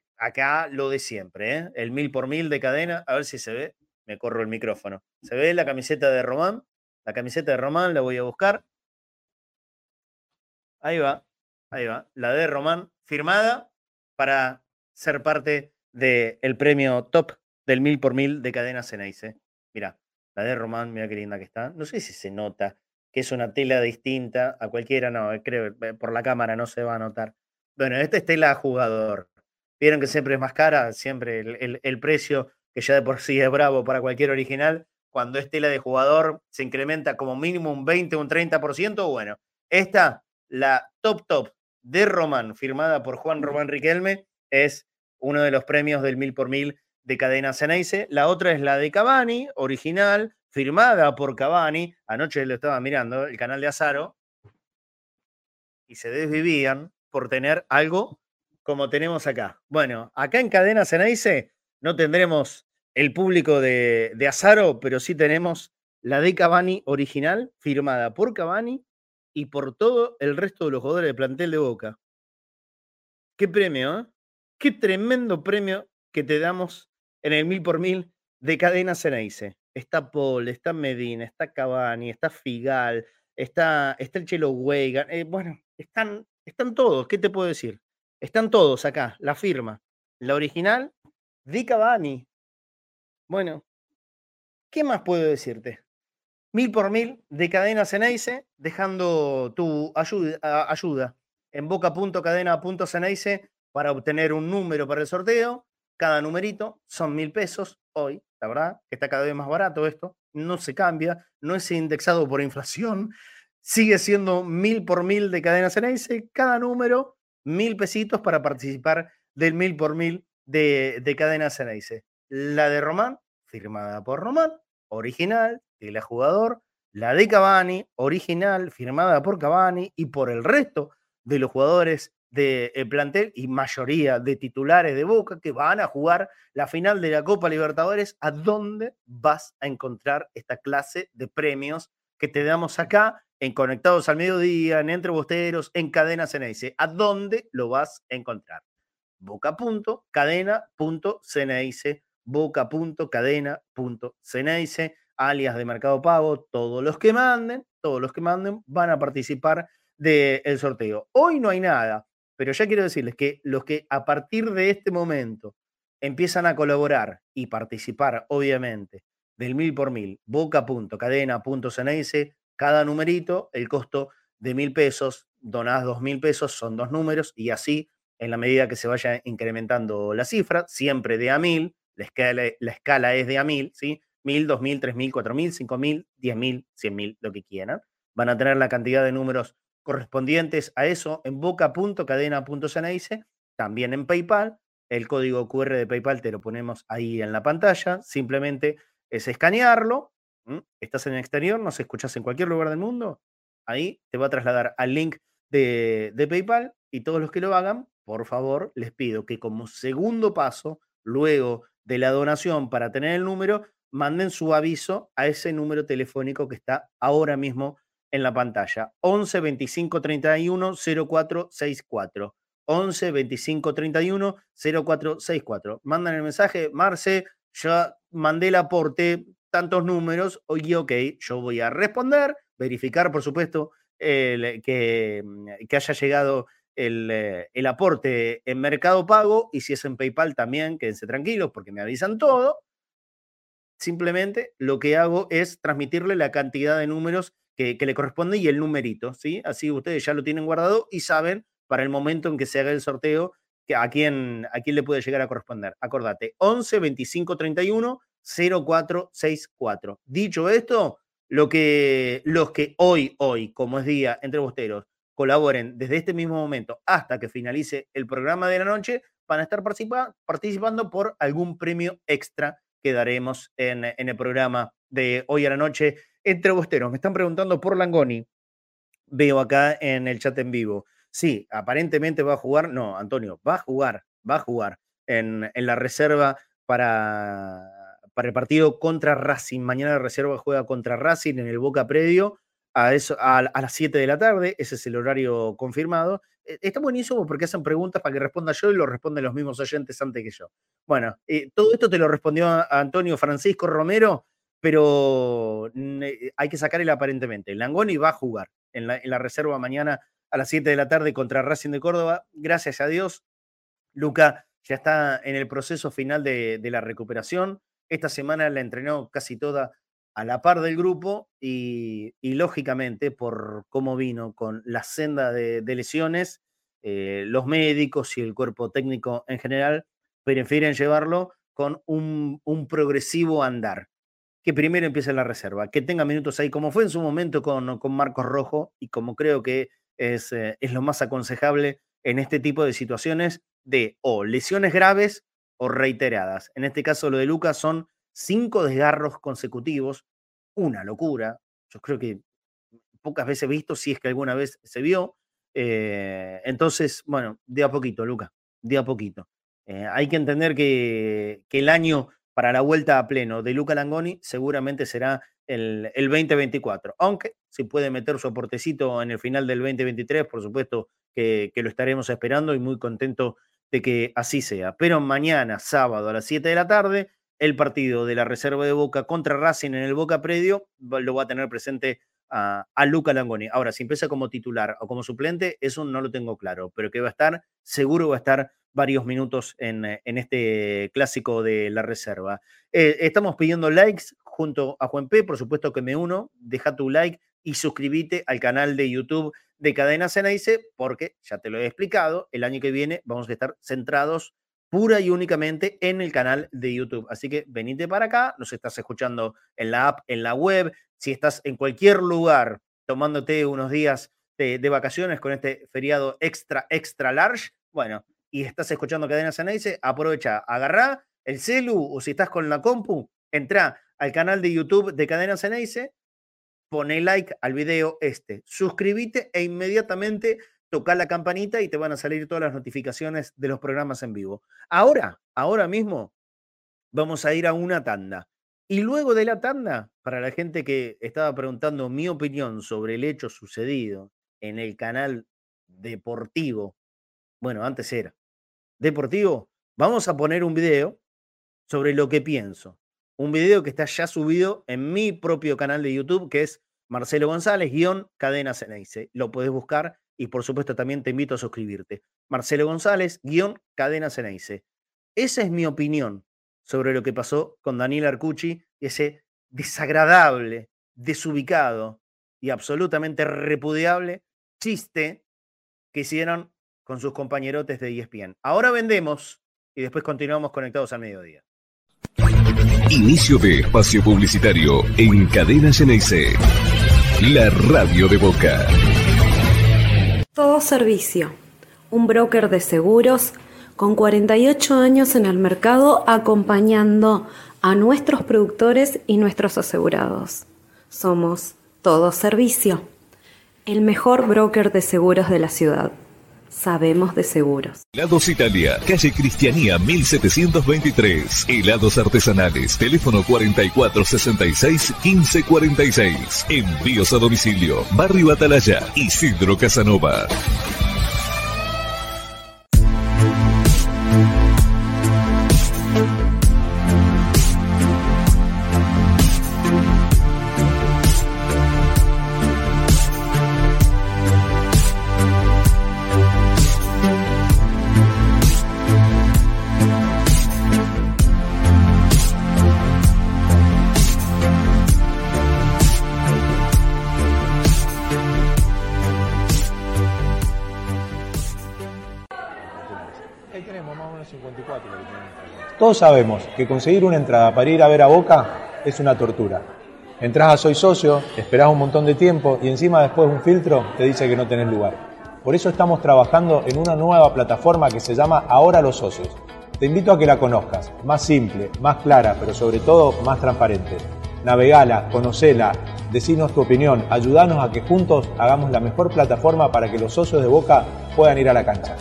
Acá lo de siempre, ¿eh? El mil por mil de cadena, a ver si se ve, me corro el micrófono. ¿Se ve la camiseta de Román? La camiseta de Román la voy a buscar. Ahí va, ahí va. La de Román, firmada para ser parte del premio top del mil por mil de cadena Ceneice. Mira, la de Román, mira qué linda que está. No sé si se nota que es una tela distinta a cualquiera, no, creo, por la cámara no se va a notar. Bueno, esta es tela jugador. Vieron que siempre es más cara, siempre el, el, el precio, que ya de por sí es bravo para cualquier original, cuando es tela de jugador se incrementa como mínimo un veinte o un treinta por ciento. Bueno, esta, la top top de Román, firmada por Juan Román Riquelme, es uno de los premios del mil por mil de cadena Ceneice. La otra es la de Cavani, original, firmada por Cavani. Anoche lo estaba mirando, el canal de Azaro, y se desvivían por tener algo como tenemos acá. Bueno, acá en cadena Ceneice no tendremos el público de, de Azaro, pero sí tenemos la de Cavani original, firmada por Cavani y por todo el resto de los jugadores del plantel de Boca. Qué premio, ¿eh? Qué tremendo premio que te damos en el mil por mil de cadena Ceneice. Está Paul, está Medina, está Cavani, está Figal, está, está el Chelo Weigan. Eh, bueno, están, están todos, ¿qué te puedo decir? Están todos acá, la firma. La original de Cavani. Bueno, ¿qué más puedo decirte? Mil por mil de cadena Ceneice, dejando tu ayuda, ayuda en boca.cadena.ceneice para obtener un número para el sorteo. Cada numerito son mil pesos hoy, la verdad, que está cada vez más barato esto, no se cambia, no es indexado por inflación, sigue siendo mil por mil de cadena Ceneice, cada número, mil pesitos para participar del mil por mil de, de cadena Ceneice. La de Román, firmada por Román, original, de la jugador, la de Cavani, original, firmada por Cavani y por el resto de los jugadores del de plantel y mayoría de titulares de Boca que van a jugar la final de la Copa Libertadores. ¿A dónde vas a encontrar esta clase de premios que te damos acá en Conectados al Mediodía, en Entre Bosteros, en Cadena Ceneice? ¿A dónde lo vas a encontrar? boca.cadena.ceneice, boca.cadena.ceneice, alias de Mercado Pago. Todos los que manden, todos los que manden van a participar del sorteo. Hoy no hay nada, pero ya quiero decirles que los que a partir de este momento empiezan a colaborar y participar, obviamente, del mil por mil, boca.cadena.ceneice, cada numerito, el costo de mil pesos, donás dos mil pesos, son dos números, y así, en la medida que se vaya incrementando la cifra, siempre de a mil, la escala, la escala es de a mil, ¿sí? Mil, dos mil, tres mil, cuatro mil, cinco mil, diez mil, cien mil, lo que quieran. Van a tener la cantidad de números correspondientes a eso en boca.cadena.ceneice, también en PayPal. El código Q R de PayPal te lo ponemos ahí en la pantalla, simplemente es escanearlo. ¿Mm? Estás en el exterior, nos escuchás en cualquier lugar del mundo, ahí te va a trasladar al link de, de PayPal, y todos los que lo hagan, por favor, les pido que como segundo paso, luego de la donación para tener el número, manden su aviso a ese número telefónico que está ahora mismo en la pantalla, once veinticinco treinta y uno cero cuatro sesenta y cuatro, once veinticinco treinta y uno cero cuatro sesenta y cuatro. Mandan el mensaje: Marce, ya mandé el aporte, tantos números, oye, ok, yo voy a responder, verificar, por supuesto, el, que, que haya llegado el, el aporte en Mercado Pago, y si es en PayPal también, quédense tranquilos porque me avisan todo. Simplemente lo que hago es transmitirle la cantidad de números que, que le corresponde y el numerito, ¿sí? Así ustedes ya lo tienen guardado y saben para el momento en que se haga el sorteo que a quién, a quién le puede llegar a corresponder. Acordate, once veinticinco treinta y uno cero cuatro sesenta y cuatro. Dicho esto, lo que, los que hoy, hoy, como es día entre bosteros, colaboren desde este mismo momento hasta que finalice el programa de la noche, van a estar participa participando por algún premio extra que daremos en, en el programa de hoy a la noche entre bosteros. Me están preguntando por Langoni. Veo acá en el chat en vivo. Sí, aparentemente va a jugar. No, Antonio, va a jugar, va a jugar en, en la reserva para, para el partido contra Racing. Mañana la reserva juega contra Racing en el Boca Predio a, eso, a, a las siete de la tarde. Ese es el horario confirmado. Está buenísimo porque hacen preguntas para que responda yo y lo responden los mismos oyentes antes que yo. Bueno, eh, todo esto te lo respondió a Antonio Francisco Romero, pero eh, hay que sacar el aparentemente. Langoni va a jugar en la, en la reserva mañana a las siete de la tarde contra Racing de Córdoba. Gracias a Dios, Luca ya está en el proceso final de, de la recuperación. Esta semana la entrenó casi toda a la par del grupo y, y lógicamente, por cómo vino con la senda de, de lesiones, eh, los médicos y el cuerpo técnico en general prefieren llevarlo con un, un progresivo andar. Que primero empiece la reserva, que tenga minutos ahí, como fue en su momento con, con Marcos Rojo, y como creo que es, eh, es lo más aconsejable en este tipo de situaciones de o lesiones graves o reiteradas. En este caso, lo de Lucas son cinco desgarros consecutivos, una locura. Yo creo que pocas veces visto, si es que alguna vez se vio. Eh, entonces, bueno, de a poquito, Lucas, de a poquito. Eh, hay que entender que, que el año para la vuelta a pleno de Luca Langoni seguramente será el, el veinte veinticuatro, aunque si puede meter su aportecito en el final del veinte veintitrés, por supuesto que, que lo estaremos esperando y muy contento de que así sea. Pero mañana, sábado a las siete de la tarde, el partido de la reserva de Boca contra Racing en el Boca Predio lo va a tener presente a, a Luca Langoni. Ahora, si empieza como titular o como suplente, eso no lo tengo claro, pero que va a estar, seguro va a estar varios minutos en, en este clásico de la reserva. Eh, estamos pidiendo likes junto a Juan P, por supuesto que me uno, deja tu like y suscríbete al canal de YouTube de Cadena Ceneice, porque ya te lo he explicado, el año que viene vamos a estar centrados pura y únicamente en el canal de YouTube. Así que venite para acá, nos estás escuchando en la app, en la web, si estás en cualquier lugar tomándote unos días de, de vacaciones con este feriado extra, extra large, bueno, y estás escuchando Cadena Ceneice, aprovecha, agarrá el celu, o si estás con la compu, entra al canal de YouTube de Cadena Ceneice, pone like al video este, suscríbete e inmediatamente toca la campanita y te van a salir todas las notificaciones de los programas en vivo. Ahora, ahora mismo, vamos a ir a una tanda. Y luego de la tanda, para la gente que estaba preguntando mi opinión sobre el hecho sucedido en el canal deportivo, bueno, antes era, deportivo, vamos a poner un video sobre lo que pienso. Un video que está ya subido en mi propio canal de YouTube, que es Marcelo González, guión Cadena Ceneice. Lo podés buscar y por supuesto también te invito a suscribirte. Marcelo González, guión Cadena Ceneice. Esa es mi opinión sobre lo que pasó con Daniel Arcucci y ese desagradable, desubicado y absolutamente repudiable chiste que hicieron con sus compañerotes de E S P N. Ahora vendemos y después continuamos conectados al mediodía. Inicio de espacio publicitario en Cadena Ceneice, la radio de Boca. Todo Servicio, un broker de seguros con cuarenta y ocho años en el mercado acompañando a nuestros productores y nuestros asegurados. Somos Todo Servicio, el mejor broker de seguros de la ciudad. Sabemos de seguros. Helados Italia, calle Cristianía mil setecientos veintitrés. Helados artesanales, teléfono cuarenta y cuatro sesenta y seis quince cuarenta y seis. Envíos a domicilio, Barrio Atalaya, Isidro Casanova. Todos sabemos que conseguir una entrada para ir a ver a Boca es una tortura. Entrás a Soy Socio, esperás un montón de tiempo y encima después un filtro te dice que no tenés lugar. Por eso estamos trabajando en una nueva plataforma que se llama Ahora los Socios. Te invito a que la conozcas, más simple, más clara, pero sobre todo más transparente. Navegala, conocela, decinos tu opinión, ayudanos a que juntos hagamos la mejor plataforma para que los socios de Boca puedan ir a la cancha.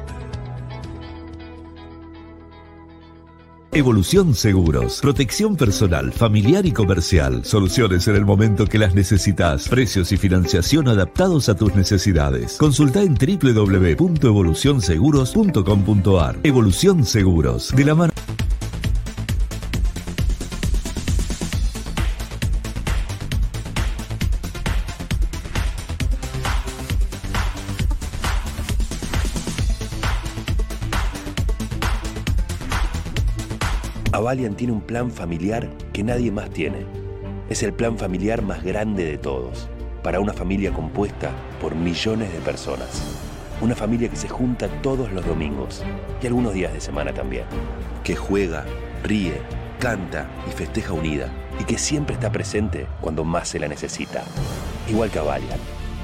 Evolución Seguros, protección personal, familiar y comercial, soluciones en el momento que las necesitas, precios y financiación adaptados a tus necesidades. Consulta en doble u doble u doble u punto evolución seguros punto com punto a r. Evolución Seguros, de la mano. Avalian tiene un plan familiar que nadie más tiene. Es el plan familiar más grande de todos, para una familia compuesta por millones de personas. Una familia que se junta todos los domingos y algunos días de semana también. Que juega, ríe, canta y festeja unida y que siempre está presente cuando más se la necesita. Igual que Avalian.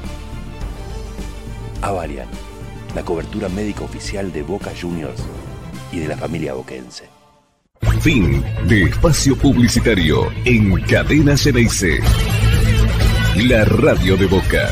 Avalian, la cobertura médica oficial de Boca Juniors y de la familia boquense. Fin de espacio publicitario en Cadena Ceneice, la radio de Boca.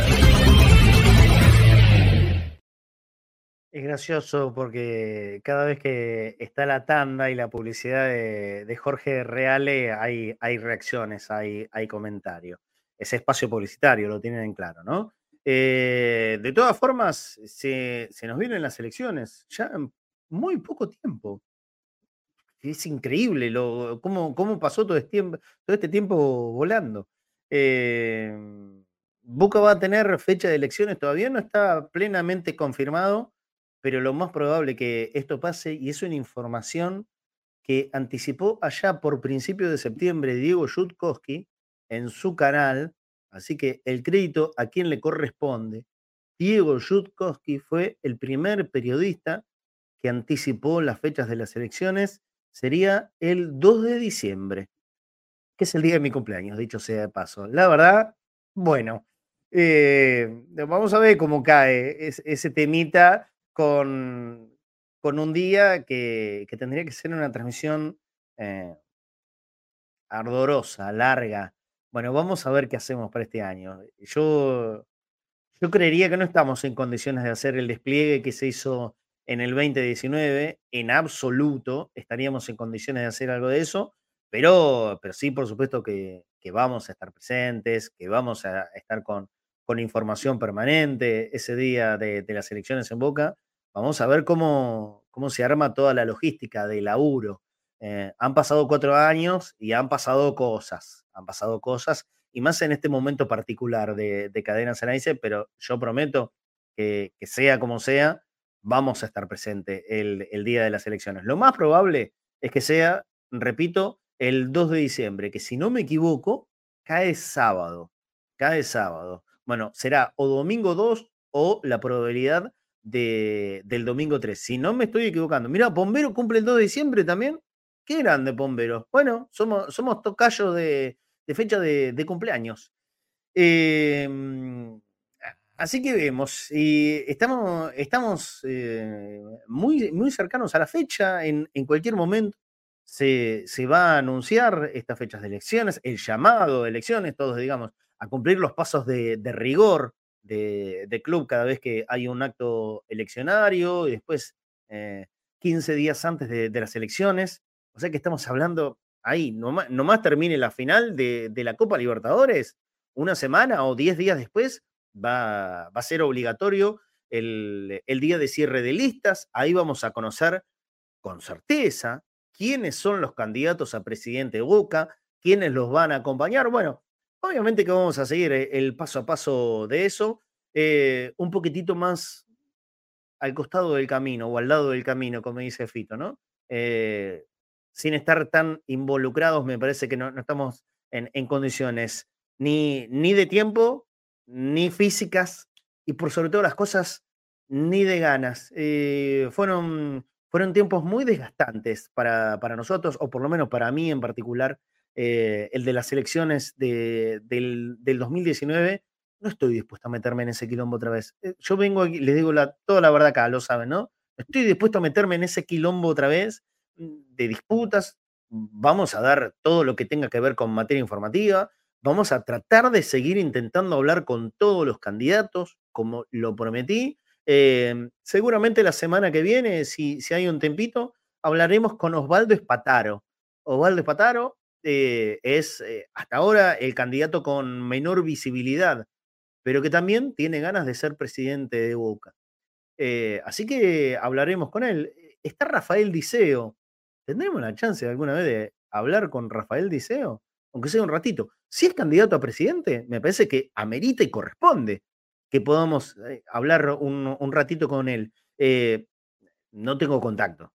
Es gracioso porque cada vez que está la tanda y la publicidad de, de Jorge Reale hay, hay reacciones, hay, hay comentarios. Ese espacio publicitario lo tienen en claro, ¿no? Eh, de todas formas, se, se nos vienen las elecciones ya en muy poco tiempo. Es increíble lo, cómo, cómo pasó todo este tiempo, todo este tiempo volando. Eh, Boca va a tener fecha de elecciones, todavía no está plenamente confirmado, pero lo más probable que esto pase, y es una información que anticipó allá por principios de septiembre Diego Yutkowski en su canal, así que el crédito a quien le corresponde. Diego Yutkowski fue el primer periodista que anticipó las fechas de las elecciones. Sería el dos de diciembre, que es el día de mi cumpleaños, dicho sea de paso. La verdad, bueno, eh, vamos a ver cómo cae es, ese temita con, con un día que, que tendría que ser una transmisión eh, ardorosa, larga. Bueno, vamos a ver qué hacemos para este año. Yo, yo creería que no estamos en condiciones de hacer el despliegue que se hizo en el veinte diecinueve, en absoluto, estaríamos en condiciones de hacer algo de eso, pero, pero sí, por supuesto que, que vamos a estar presentes, que vamos a estar con, con información permanente ese día de, de las elecciones en Boca. Vamos a ver cómo, cómo se arma toda la logística de laburo. Eh, han pasado cuatro años y han pasado cosas, han pasado cosas, y más en este momento particular de, de Cadena Ceneice, pero yo prometo que, que sea como sea, vamos a estar presentes el, el día de las elecciones. Lo más probable es que sea, repito, el dos de diciembre, que si no me equivoco, cae sábado, cae sábado. Bueno, será o domingo dos o la probabilidad de, del domingo tres. Si no me estoy equivocando. Mira, Bombero cumple el dos de diciembre también. Qué grande, Bombero. Bueno, somos, somos tocayos de, de fecha de, de cumpleaños. Eh, así que vemos, y estamos, estamos eh, muy, muy cercanos a la fecha. En, en cualquier momento se, se va a anunciar estas fechas de elecciones, el llamado de elecciones, todos digamos, a cumplir los pasos de, de rigor de, de club cada vez que hay un acto eleccionario, y después eh, quince días antes de, de las elecciones. O sea que estamos hablando ahí, nomás, nomás termine la final de, de la Copa Libertadores, una semana o diez días después va, va a ser obligatorio el, el día de cierre de listas. Ahí vamos a conocer con certeza quiénes son los candidatos a presidente de Boca, quiénes los van a acompañar. Bueno, obviamente que vamos a seguir el paso a paso de eso, eh, un poquitito más al costado del camino o al lado del camino, como dice Fito, ¿no? Eh, sin estar tan involucrados, me parece que no, no estamos en, en condiciones ni, ni de tiempo, ni físicas, y por sobre todo las cosas, ni de ganas. Eh, fueron, fueron tiempos muy desgastantes para, para nosotros, o por lo menos para mí en particular, eh, el de las elecciones de, del, del dos mil diecinueve. No estoy dispuesto a meterme en ese quilombo otra vez. Yo vengo aquí, les digo la, toda la verdad acá, lo saben, ¿no? Estoy dispuesto a meterme en ese quilombo otra vez de disputas. Vamos a dar todo lo que tenga que ver con materia informativa. Vamos a tratar de seguir intentando hablar con todos los candidatos, como lo prometí. Eh, seguramente la semana que viene, si, si hay un tempito, hablaremos con Osvaldo Espataro. Osvaldo Espataro eh, es eh, hasta ahora el candidato con menor visibilidad, pero que también tiene ganas de ser presidente de Boca. Eh, así que hablaremos con él. Está Rafael Diceo. ¿Tendremos la chance alguna vez de hablar con Rafael Diceo? Aunque sea un ratito. Si es candidato a presidente, me parece que amerita y corresponde que podamos eh, hablar un, un ratito con él. Eh, no tengo contacto.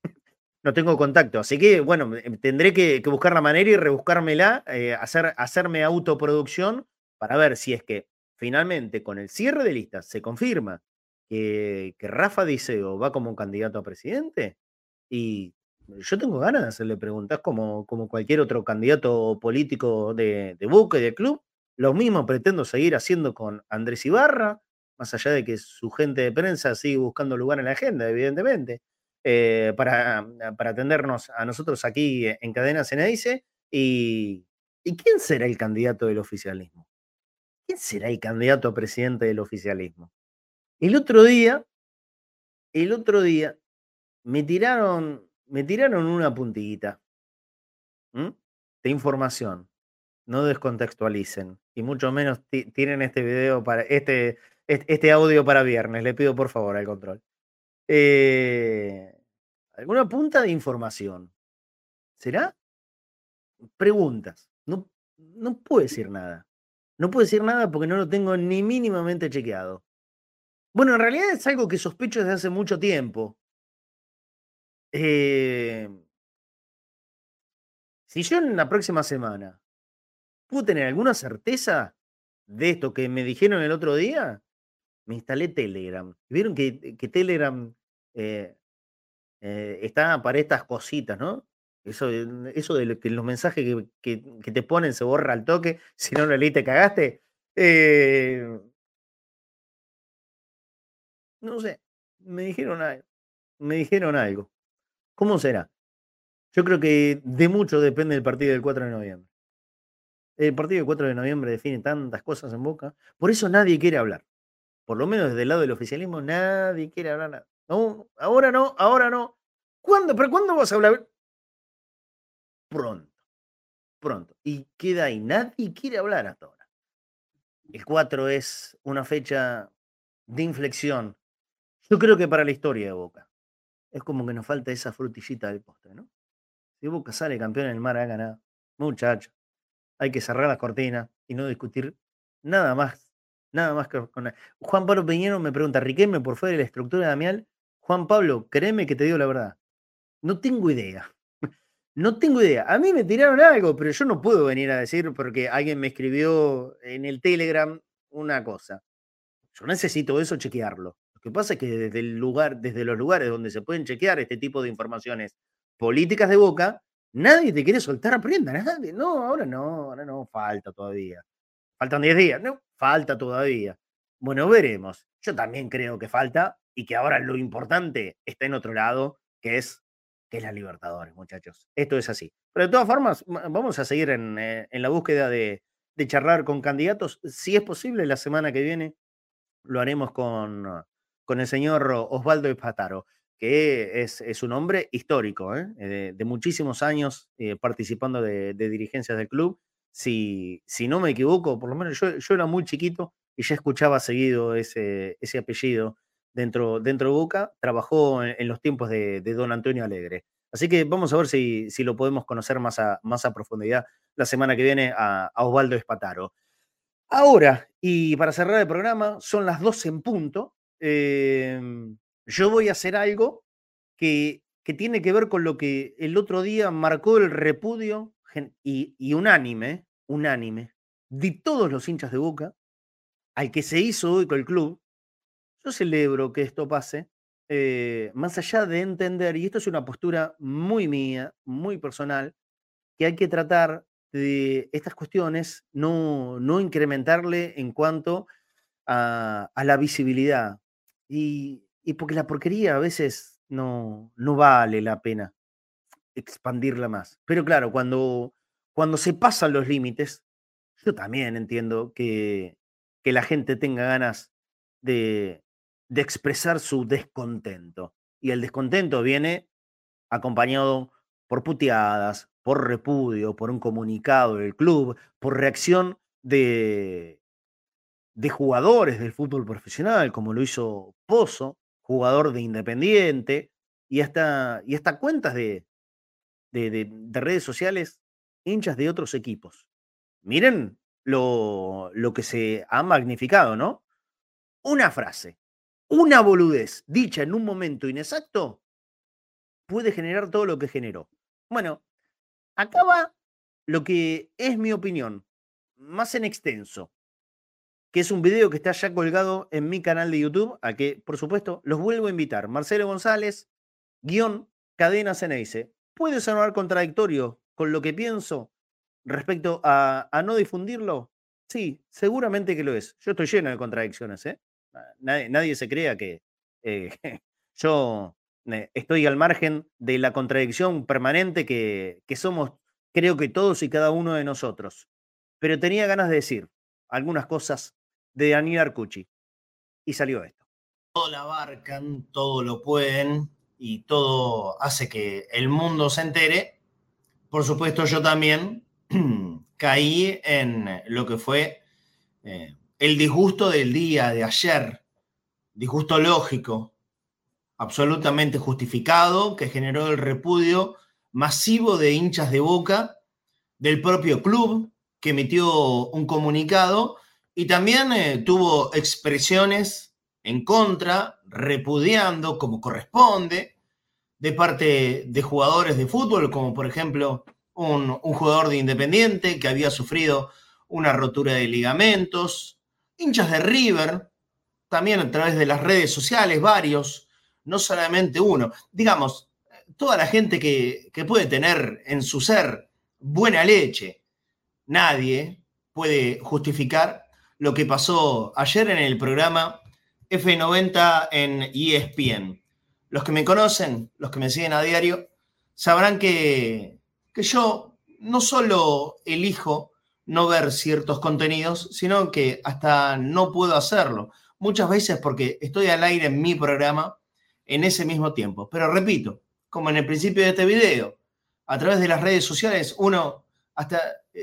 No tengo contacto, así que bueno, tendré que, que buscar la manera y rebuscármela, eh, hacer, hacerme autoproducción para ver si es que finalmente con el cierre de listas se confirma que, que Rafa Diceo va como candidato a presidente. Y yo tengo ganas de hacerle preguntas como, como cualquier otro candidato político de, de Boca y de club. Lo mismo pretendo seguir haciendo con Andrés Ibarra, más allá de que su gente de prensa sigue buscando lugar en la agenda, evidentemente. Eh, para, para atendernos a nosotros aquí en Cadena Ceneice. Y, ¿Y quién será el candidato del oficialismo? ¿Quién será el candidato a presidente del oficialismo? El otro día, el otro día me tiraron, me tiraron una puntita ¿m? de información. No descontextualicen, y mucho menos tienen este video para este, este audio para viernes. Le pido por favor al control. Eh, ¿Alguna punta de información? ¿Será? Preguntas. No, no puedo decir nada. No puedo decir nada porque no lo tengo ni mínimamente chequeado. Bueno, en realidad es algo que sospecho desde hace mucho tiempo. Eh, si yo en la próxima semana puedo tener alguna certeza de esto que me dijeron el otro día, me instalé Telegram. Vieron que, que Telegram eh, eh, está para estas cositas, ¿no? Eso, eso de lo, que los mensajes que, que, que te ponen se borra al toque, si no lo leí te cagaste. Eh, no sé, me dijeron algo. Me dijeron algo. ¿Cómo será? Yo creo que de mucho depende del partido del cuatro de noviembre. El partido del cuatro de noviembre define tantas cosas en Boca. Por eso nadie quiere hablar. Por lo menos desde el lado del oficialismo, nadie quiere hablar nada. No, ahora no, ahora no. ¿Cuándo? ¿Pero cuándo vas a hablar? Pronto. Pronto. Y queda ahí. Nadie quiere hablar hasta ahora. El cuatro es una fecha de inflexión. Yo creo que para la historia de Boca. es como que nos falta esa frutillita del postre, ¿no? Si Boca sale campeón en el Maracaná, muchachos, hay que cerrar las cortinas y no discutir nada más. Nada más que con... Juan Pablo Peñero me pregunta, Riquelme por fuera de la estructura de Amial. Juan Pablo, créeme que te digo la verdad. No tengo idea. No tengo idea. A mí me tiraron algo, pero yo no puedo venir a decir porque alguien me escribió en el Telegram una cosa. Yo necesito eso chequearlo. Lo que pasa es que desde el lugar, desde los lugares donde se pueden chequear este tipo de informaciones políticas de Boca, nadie te quiere soltar a prenda, nadie. No, ahora no, ahora no, falta todavía. Faltan diez días, no, falta todavía. Bueno, veremos. Yo también creo que falta y que ahora lo importante está en otro lado, que es, que es la Libertadores, muchachos. Esto es así. Pero de todas formas, vamos a seguir en, eh, en la búsqueda de, de charlar con candidatos. Si es posible, la semana que viene lo haremos con, con el señor Osvaldo Espataro, que es, es un hombre histórico, ¿eh? de, de muchísimos años eh, participando de, de dirigencias del club. Si, si no me equivoco, por lo menos yo, yo era muy chiquito y ya escuchaba seguido ese, ese apellido dentro, dentro de Boca. Trabajó en, en los tiempos de, de don Antonio Alegre. Así que vamos a ver si, si lo podemos conocer más a, más a profundidad la semana que viene a, a Osvaldo Espataro. Ahora, y para cerrar el programa, son las doce en punto. Eh, yo voy a hacer algo que, que tiene que ver con lo que el otro día marcó el repudio y, y unánime, unánime, de todos los hinchas de Boca, al que se hizo hoy con el club. Yo celebro que esto pase, eh, más allá de entender, y esto es una postura muy mía, muy personal, que hay que tratar de estas cuestiones, no, no incrementarle en cuanto a, a la visibilidad. Y, y porque la porquería a veces no, no vale la pena expandirla más. Pero claro, cuando, cuando se pasan los límites, yo también entiendo que, que la gente tenga ganas de, de expresar su descontento. Y el descontento viene acompañado por puteadas, por repudio, por un comunicado del club, por reacción de, de jugadores del fútbol profesional, como lo hizo Pozo, jugador de Independiente, y hasta, y hasta cuentas de, de, de, de redes sociales, hinchas de otros equipos. Miren lo, lo que se ha magnificado, ¿no? Una frase, una boludez dicha en un momento inexacto puede generar todo lo que generó. Bueno, acá va lo que es mi opinión, más en extenso, que es un video que está ya colgado en mi canal de YouTube, a que, por supuesto, los vuelvo a invitar. Marcelo González, guión Cadena Ceneice. ¿Puede sonar contradictorio con lo que pienso respecto a, a no difundirlo? Sí, seguramente que lo es. Yo estoy lleno de contradicciones, ¿eh? Nadie, nadie se crea que eh, yo eh, estoy al margen de la contradicción permanente que, que somos, creo que todos y cada uno de nosotros. Pero tenía ganas de decir algunas cosas de Daniel Arcucci. Y salió esto. Todo lo abarcan, todo lo pueden y todo hace que el mundo se entere. Por supuesto, yo también caí en lo que fue eh, el disgusto del día de ayer. Disgusto lógico, absolutamente justificado, que generó el repudio masivo de hinchas de Boca, del propio club, que emitió un comunicado y también eh, tuvo expresiones en contra, repudiando como corresponde, de parte de jugadores de fútbol, como por ejemplo un, un jugador de Independiente que había sufrido una rotura de ligamentos, hinchas de River, también a través de las redes sociales, varios, no solamente uno. Digamos, toda la gente que, que puede tener en su ser buena leche. Nadie puede justificar lo que pasó ayer en el programa F noventa en E S P N. Los que me conocen, los que me siguen a diario, sabrán que, que yo no solo elijo no ver ciertos contenidos, sino que hasta no puedo hacerlo. Muchas veces porque estoy al aire en mi programa en ese mismo tiempo. Pero repito, como en el principio de este video, a través de las redes sociales, uno hasta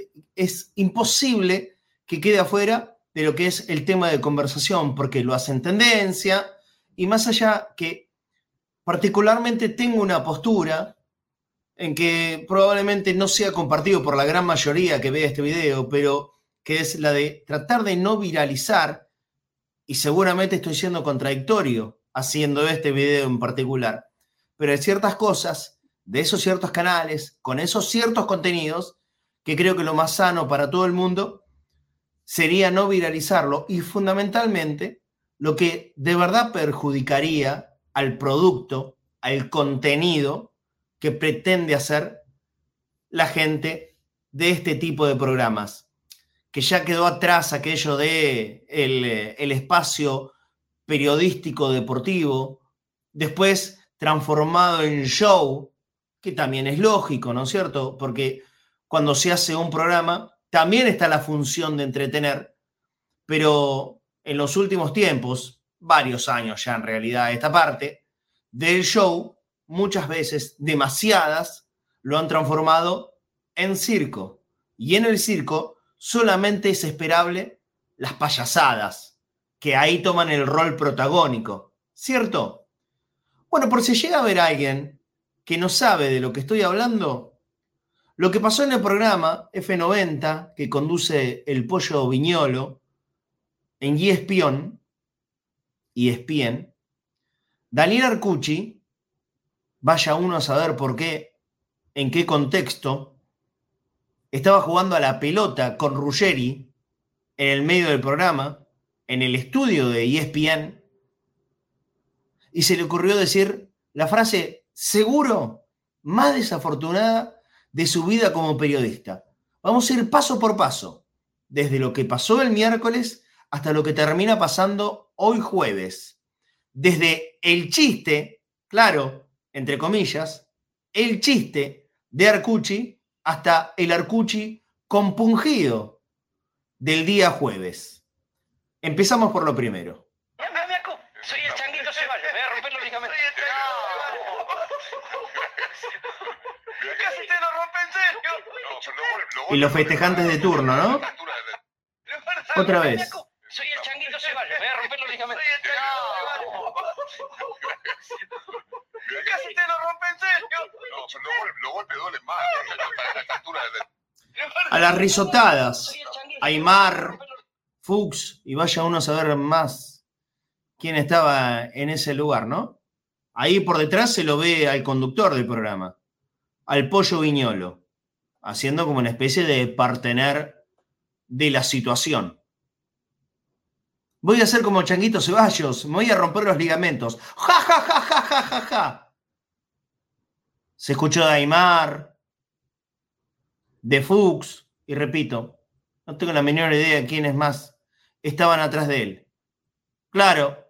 es imposible que quede afuera de lo que es el tema de conversación, porque lo hacen tendencia, y más allá que particularmente tengo una postura en que probablemente no sea compartido por la gran mayoría que vea este video, pero que es la de tratar de no viralizar, y seguramente estoy siendo contradictorio haciendo este video en particular, pero hay ciertas cosas de esos ciertos canales, con esos ciertos contenidos, que creo que lo más sano para todo el mundo sería no viralizarlo, y fundamentalmente lo que de verdad perjudicaría al producto, al contenido que pretende hacer la gente de este tipo de programas, que ya quedó atrás aquello de el, el espacio periodístico deportivo, después transformado en show, que también es lógico, ¿no es cierto? Porque cuando se hace un programa también está la función de entretener, pero en los últimos tiempos, varios años ya en realidad esta parte, del show, muchas veces, demasiadas, lo han transformado en circo. Y en el circo solamente es esperable las payasadas, que ahí toman el rol protagónico, ¿cierto? Bueno, por si llega a ver a alguien que no sabe de lo que estoy hablando, lo que pasó en el programa F noventa, que conduce el Pollo Viñolo, en E S P N, E S P N, Daniel Arcucci, vaya uno a saber por qué, en qué contexto, estaba jugando a la pelota con Ruggeri en el medio del programa, en el estudio de E S P N, y se le ocurrió decir la frase, seguro, más desafortunada de su vida como periodista. Vamos a ir paso por paso, desde lo que pasó el miércoles hasta lo que termina pasando hoy jueves. Desde el chiste, claro, entre comillas, el chiste de Arcucci hasta el Arcucci compungido del día jueves. Empezamos por lo primero. Soy el Changuito Ceballos, me voy a romper los ligamentos. Casi te lo rompe en serio. Y los festejantes de turno, ¿no? Otra vez. Soy el Changuito Ceballos, me voy a romper los ligamentos. Casi te lo rompe en serio. No, pero los golpes duelen más a esta altura de... A las risotadas, Aymar, Fuchs, y vaya uno a saber más quién estaba en ese lugar, ¿no? Ahí por detrás se lo ve al conductor del programa, al Pollo Viñolo, haciendo como una especie de partener de la situación. Voy a hacer como Changuito Ceballos, me voy a romper los ligamentos. ¡Ja, ja, ja, ja, ja, ja, ja! Se escuchó de Aymar, de Fuchs, y repito, no tengo la menor idea de quiénes más estaban atrás de él. Claro,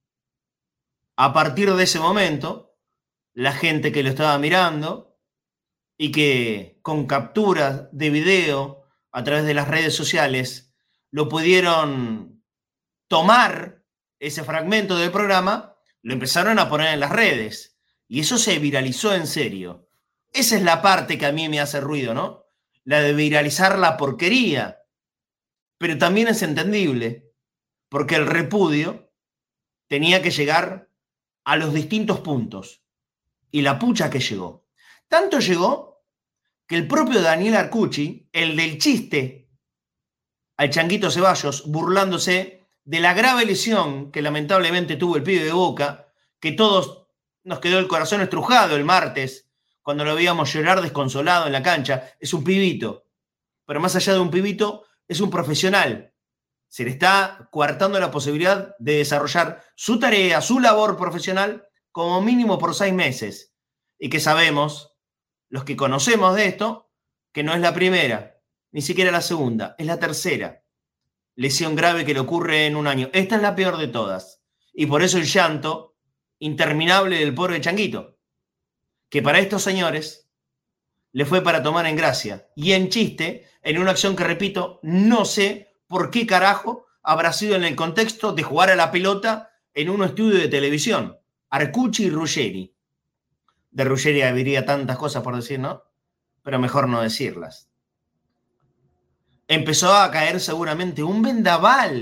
a partir de ese momento, la gente que lo estaba mirando y que con capturas de video a través de las redes sociales lo pudieron tomar ese fragmento del programa, lo empezaron a poner en las redes y eso se viralizó en serio. Esa es la parte que a mí me hace ruido, ¿no? La de viralizar la porquería. Pero también es entendible, porque el repudio tenía que llegar a los distintos puntos. Y la pucha que llegó. Tanto llegó que el propio Daniel Arcucci, el del chiste al Changuito Ceballos, burlándose de la grave lesión que lamentablemente tuvo el pibe de Boca, que todos nos quedó el corazón estrujado el martes, cuando lo veíamos llorar desconsolado en la cancha. Es un pibito, pero más allá de un pibito, es un profesional. Se le está coartando la posibilidad de desarrollar su tarea, su labor profesional, como mínimo por seis meses. Y que sabemos, los que conocemos de esto, que no es la primera, ni siquiera la segunda, es la tercera lesión grave que le ocurre en un año. Esta es la peor de todas. Y por eso el llanto interminable del pobre Changuito, que para estos señores le fue para tomar en gracia y en chiste, en una acción que, repito, no sé por qué carajo habrá sido en el contexto de jugar a la pelota en un estudio de televisión. Arcucci y Ruggeri. De Ruggeri habría tantas cosas por decir, ¿no? Pero mejor no decirlas. Empezó a caer seguramente un vendaval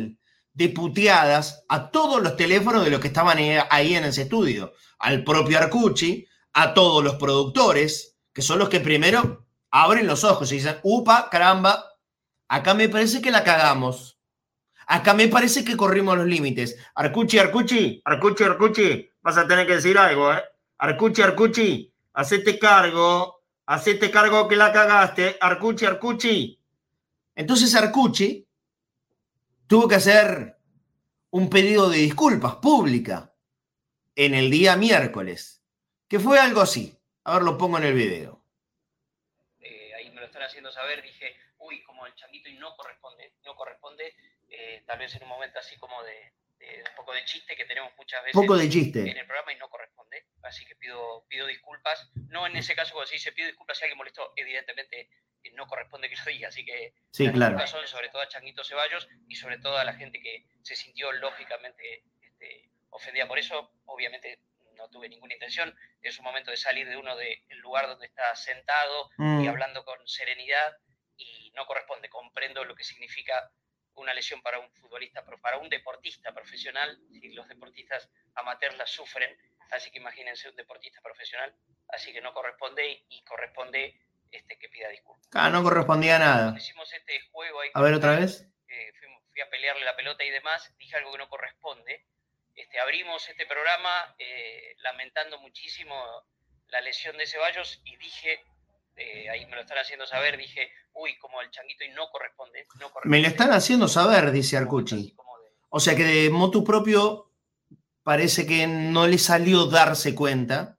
de puteadas a todos los teléfonos de los que estaban ahí en ese estudio. Al propio Arcucci, a todos los productores, que son los que primero abren los ojos y dicen, upa, caramba, acá me parece que la cagamos. Acá me parece que corrimos los límites. Arcucci, Arcucci, Arcucci, Arcucci, vas a tener que decir algo, ¿eh? Arcucci, Arcucci, hacete cargo, hacete cargo que la cagaste. Arcucci, Arcucci. Entonces Arcucci tuvo que hacer un pedido de disculpas pública en el día miércoles, que fue algo así. A ver, lo pongo en el video. Eh, ahí me lo están haciendo saber, dije, uy, como el changuito y no corresponde, no corresponde, eh, tal vez en un momento así como de, de un poco de chiste que tenemos muchas veces poco de chiste en el programa y no corresponde, así que pido, pido disculpas, no en ese caso cuando se dice pido disculpas si alguien molestó, evidentemente no corresponde que lo diga, así que sí, las claro. disculpas son sobre todo a Changuito Ceballos y sobre todo a la gente que se sintió lógicamente este, ofendida por eso. Obviamente no tuve ninguna intención, es un momento de salir de uno del lugar donde está sentado mm. y hablando con serenidad y no corresponde. Comprendo lo que significa una lesión para un futbolista, pero para un deportista profesional, si los deportistas amateurs la sufren, así que imagínense un deportista profesional, así que no corresponde y corresponde este, que pida disculpas. Ah, no correspondía a nada. Cuando hicimos este juego ahí, a ver otra vez. Eh, fui, fui a pelearle la pelota y demás, dije algo que no corresponde. Este, abrimos este programa eh, lamentando muchísimo la lesión de Ceballos y dije, eh, ahí me lo están haciendo saber, dije, uy, como el changuito y no corresponde. No corresponde. Me lo están haciendo saber, dice Arcucci. O sea que de motu propio parece que no le salió darse cuenta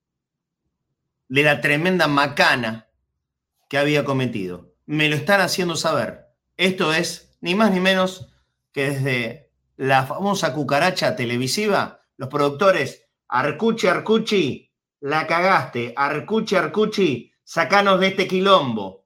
de la tremenda macana que había cometido. Me lo están haciendo saber. Esto es ni más ni menos que desde la famosa cucaracha televisiva, los productores, Arcucci, Arcucci, la cagaste, Arcucci, Arcucci, sacanos de este quilombo.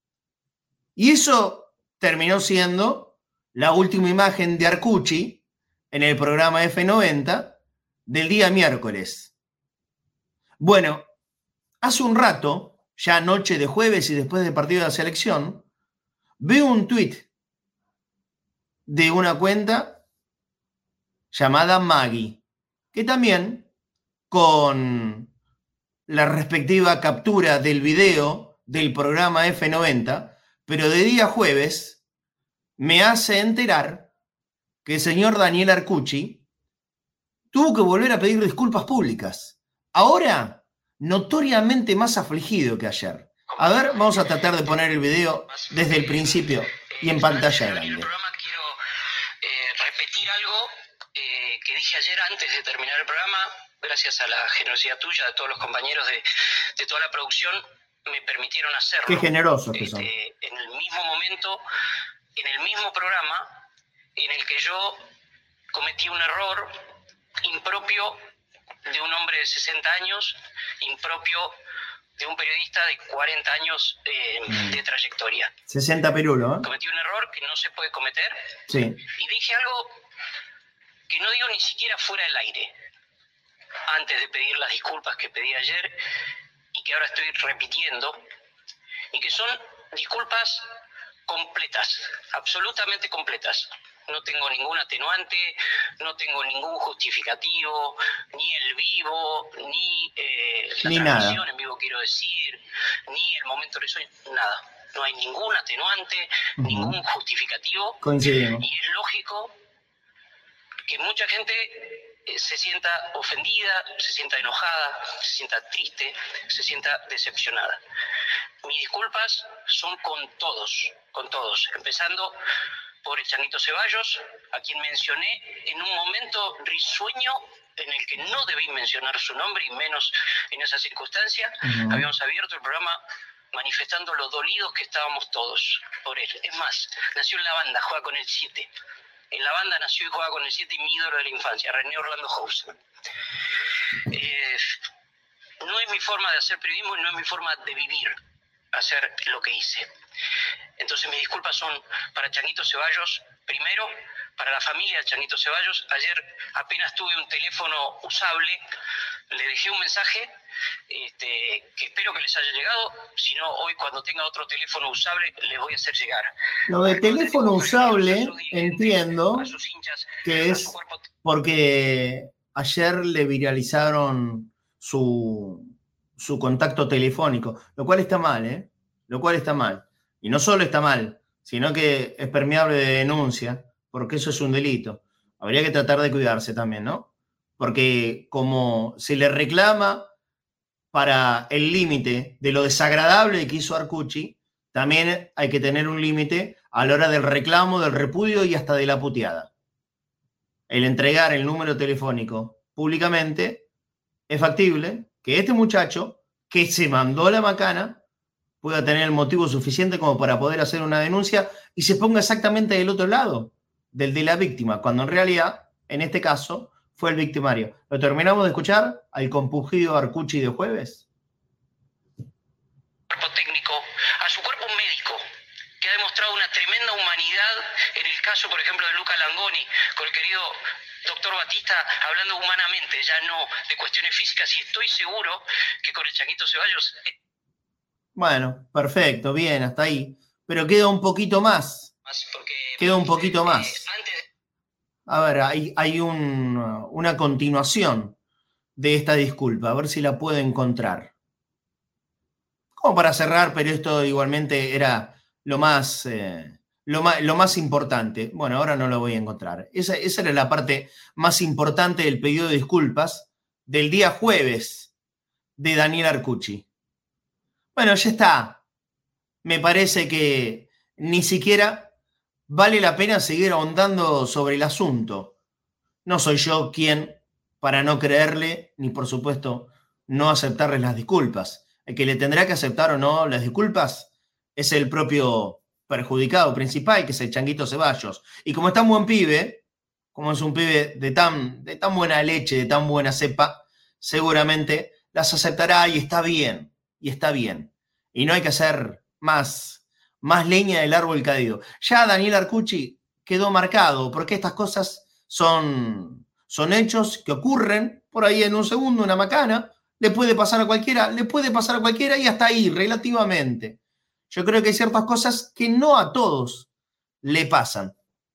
Y eso terminó siendo la última imagen de Arcucci en el programa F noventa del día miércoles. Bueno, hace un rato, ya noche de jueves y después del partido de la selección, veo un tuit de una cuenta llamada Maggie, que también con la respectiva captura del video del programa F noventa, pero de día jueves, me hace enterar que el señor Daniel Arcucci tuvo que volver a pedir disculpas públicas. Ahora, notoriamente más afligido que ayer. A ver, vamos a tratar de poner el video desde el principio y en pantalla grande. Quiero eh, repetir algo eh, que dije ayer antes de terminar el programa. Gracias a la generosidad tuya, de todos los compañeros de, de toda la producción, me permitieron hacerlo. Qué generosos que son. Este, en el mismo momento, en el mismo programa en el que yo cometí un error impropio de un hombre de sesenta años, impropio de un periodista de cuarenta años eh, mm. de trayectoria. sesenta pirulo, ¿eh? Cometí un error que no se puede cometer. Sí. Y dije algo que no digo ni siquiera fuera del aire, antes de pedir las disculpas que pedí ayer y que ahora estoy repitiendo, y que son disculpas completas, absolutamente completas. No tengo ningún atenuante, no tengo ningún justificativo, ni el vivo, ni eh, la ni transmisión nada. En vivo, quiero decir, ni el momento de sueño, nada. No hay ningún atenuante, uh-huh. ningún justificativo. Coincidimos. Y es lógico que mucha gente eh, se sienta ofendida, se sienta enojada, se sienta triste, se sienta decepcionada. Mis disculpas son con todos, con todos, empezando por el Changuito Ceballos, a quien mencioné en un momento risueño en el que no debí mencionar su nombre, y menos en esa circunstancia. Uh-huh. Habíamos abierto el programa manifestando lo dolidos que estábamos todos por él. Es más, nació en la banda, juega con el siete. En la banda nació y juega con el siete, y mi ídolo de la infancia, René Orlando Housen. Eh, no es mi forma de hacer periodismo y no es mi forma de vivir, hacer lo que hice. Entonces mis disculpas son para Changuito Ceballos, primero, para la familia de Changuito Ceballos. Ayer apenas tuve un teléfono usable, le dejé un mensaje este, que espero que les haya llegado. Si no, hoy cuando tenga otro teléfono usable les voy a hacer llegar. Lo de teléfono usable entiendo que es porque ayer le viralizaron su, su contacto telefónico, lo cual está mal, ¿eh? Lo cual está mal. Y no solo está mal, sino que es permeable de denuncia, porque eso es un delito. Habría que tratar de cuidarse también, ¿no? Porque como se le reclama para el límite de lo desagradable que hizo Arcucci, también hay que tener un límite a la hora del reclamo, del repudio y hasta de la puteada. El entregar el número telefónico públicamente es factible que este muchacho que se mandó la macana pueda tener el motivo suficiente como para poder hacer una denuncia y se ponga exactamente del otro lado, del de la víctima, cuando en realidad, en este caso, fue el victimario. ¿Lo terminamos de escuchar al compungido Arcucci de jueves? Cuerpo técnico, a su cuerpo médico, que ha demostrado una tremenda humanidad en el caso, por ejemplo, de Luca Langoni, con el querido doctor Batista, hablando humanamente, ya no de cuestiones físicas, y estoy seguro que con el Changuito Ceballos... Bueno, perfecto, bien, hasta ahí. Pero queda un poquito más. Porque, queda un poquito más. Eh, antes... A ver, hay, hay un, una continuación de esta disculpa, a ver si la puedo encontrar. Como para cerrar, pero esto igualmente era lo más, eh, lo más, lo más importante. Bueno, ahora no lo voy a encontrar. Esa, esa era la parte más importante del pedido de disculpas del día jueves de Daniel Arcucci. Bueno, ya está. Me parece que ni siquiera vale la pena seguir ahondando sobre el asunto. No soy yo quien para no creerle, ni por supuesto no aceptarles las disculpas. El que le tendrá que aceptar o no las disculpas es el propio perjudicado principal, que es el Changuito Ceballos. Y como es tan buen pibe, como es un pibe de tan, de tan buena leche, de tan buena cepa, seguramente las aceptará y está bien, y está bien. Y no hay que hacer más, más leña del árbol caído. Ya Daniel Arcucci quedó marcado, porque estas cosas son, son hechos que ocurren por ahí en un segundo, una macana, le puede pasar a cualquiera, le puede pasar a cualquiera y hasta ahí, relativamente. Yo creo que hay ciertas cosas que no a todos le pasan.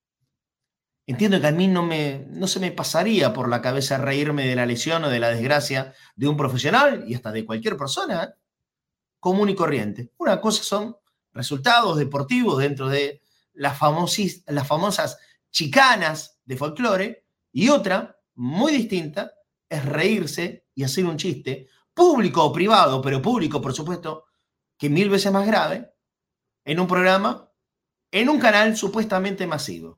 Entiendo que a mí no, me, no se me pasaría por la cabeza reírme de la lesión o de la desgracia de un profesional y hasta de cualquier persona, ¿eh? Común y corriente. Una cosa son resultados deportivos dentro de las, famosis, las famosas chicanas de folclore y otra, muy distinta, es reírse y hacer un chiste, público o privado, pero público, por supuesto, que mil veces más grave, en un programa, en un canal supuestamente masivo.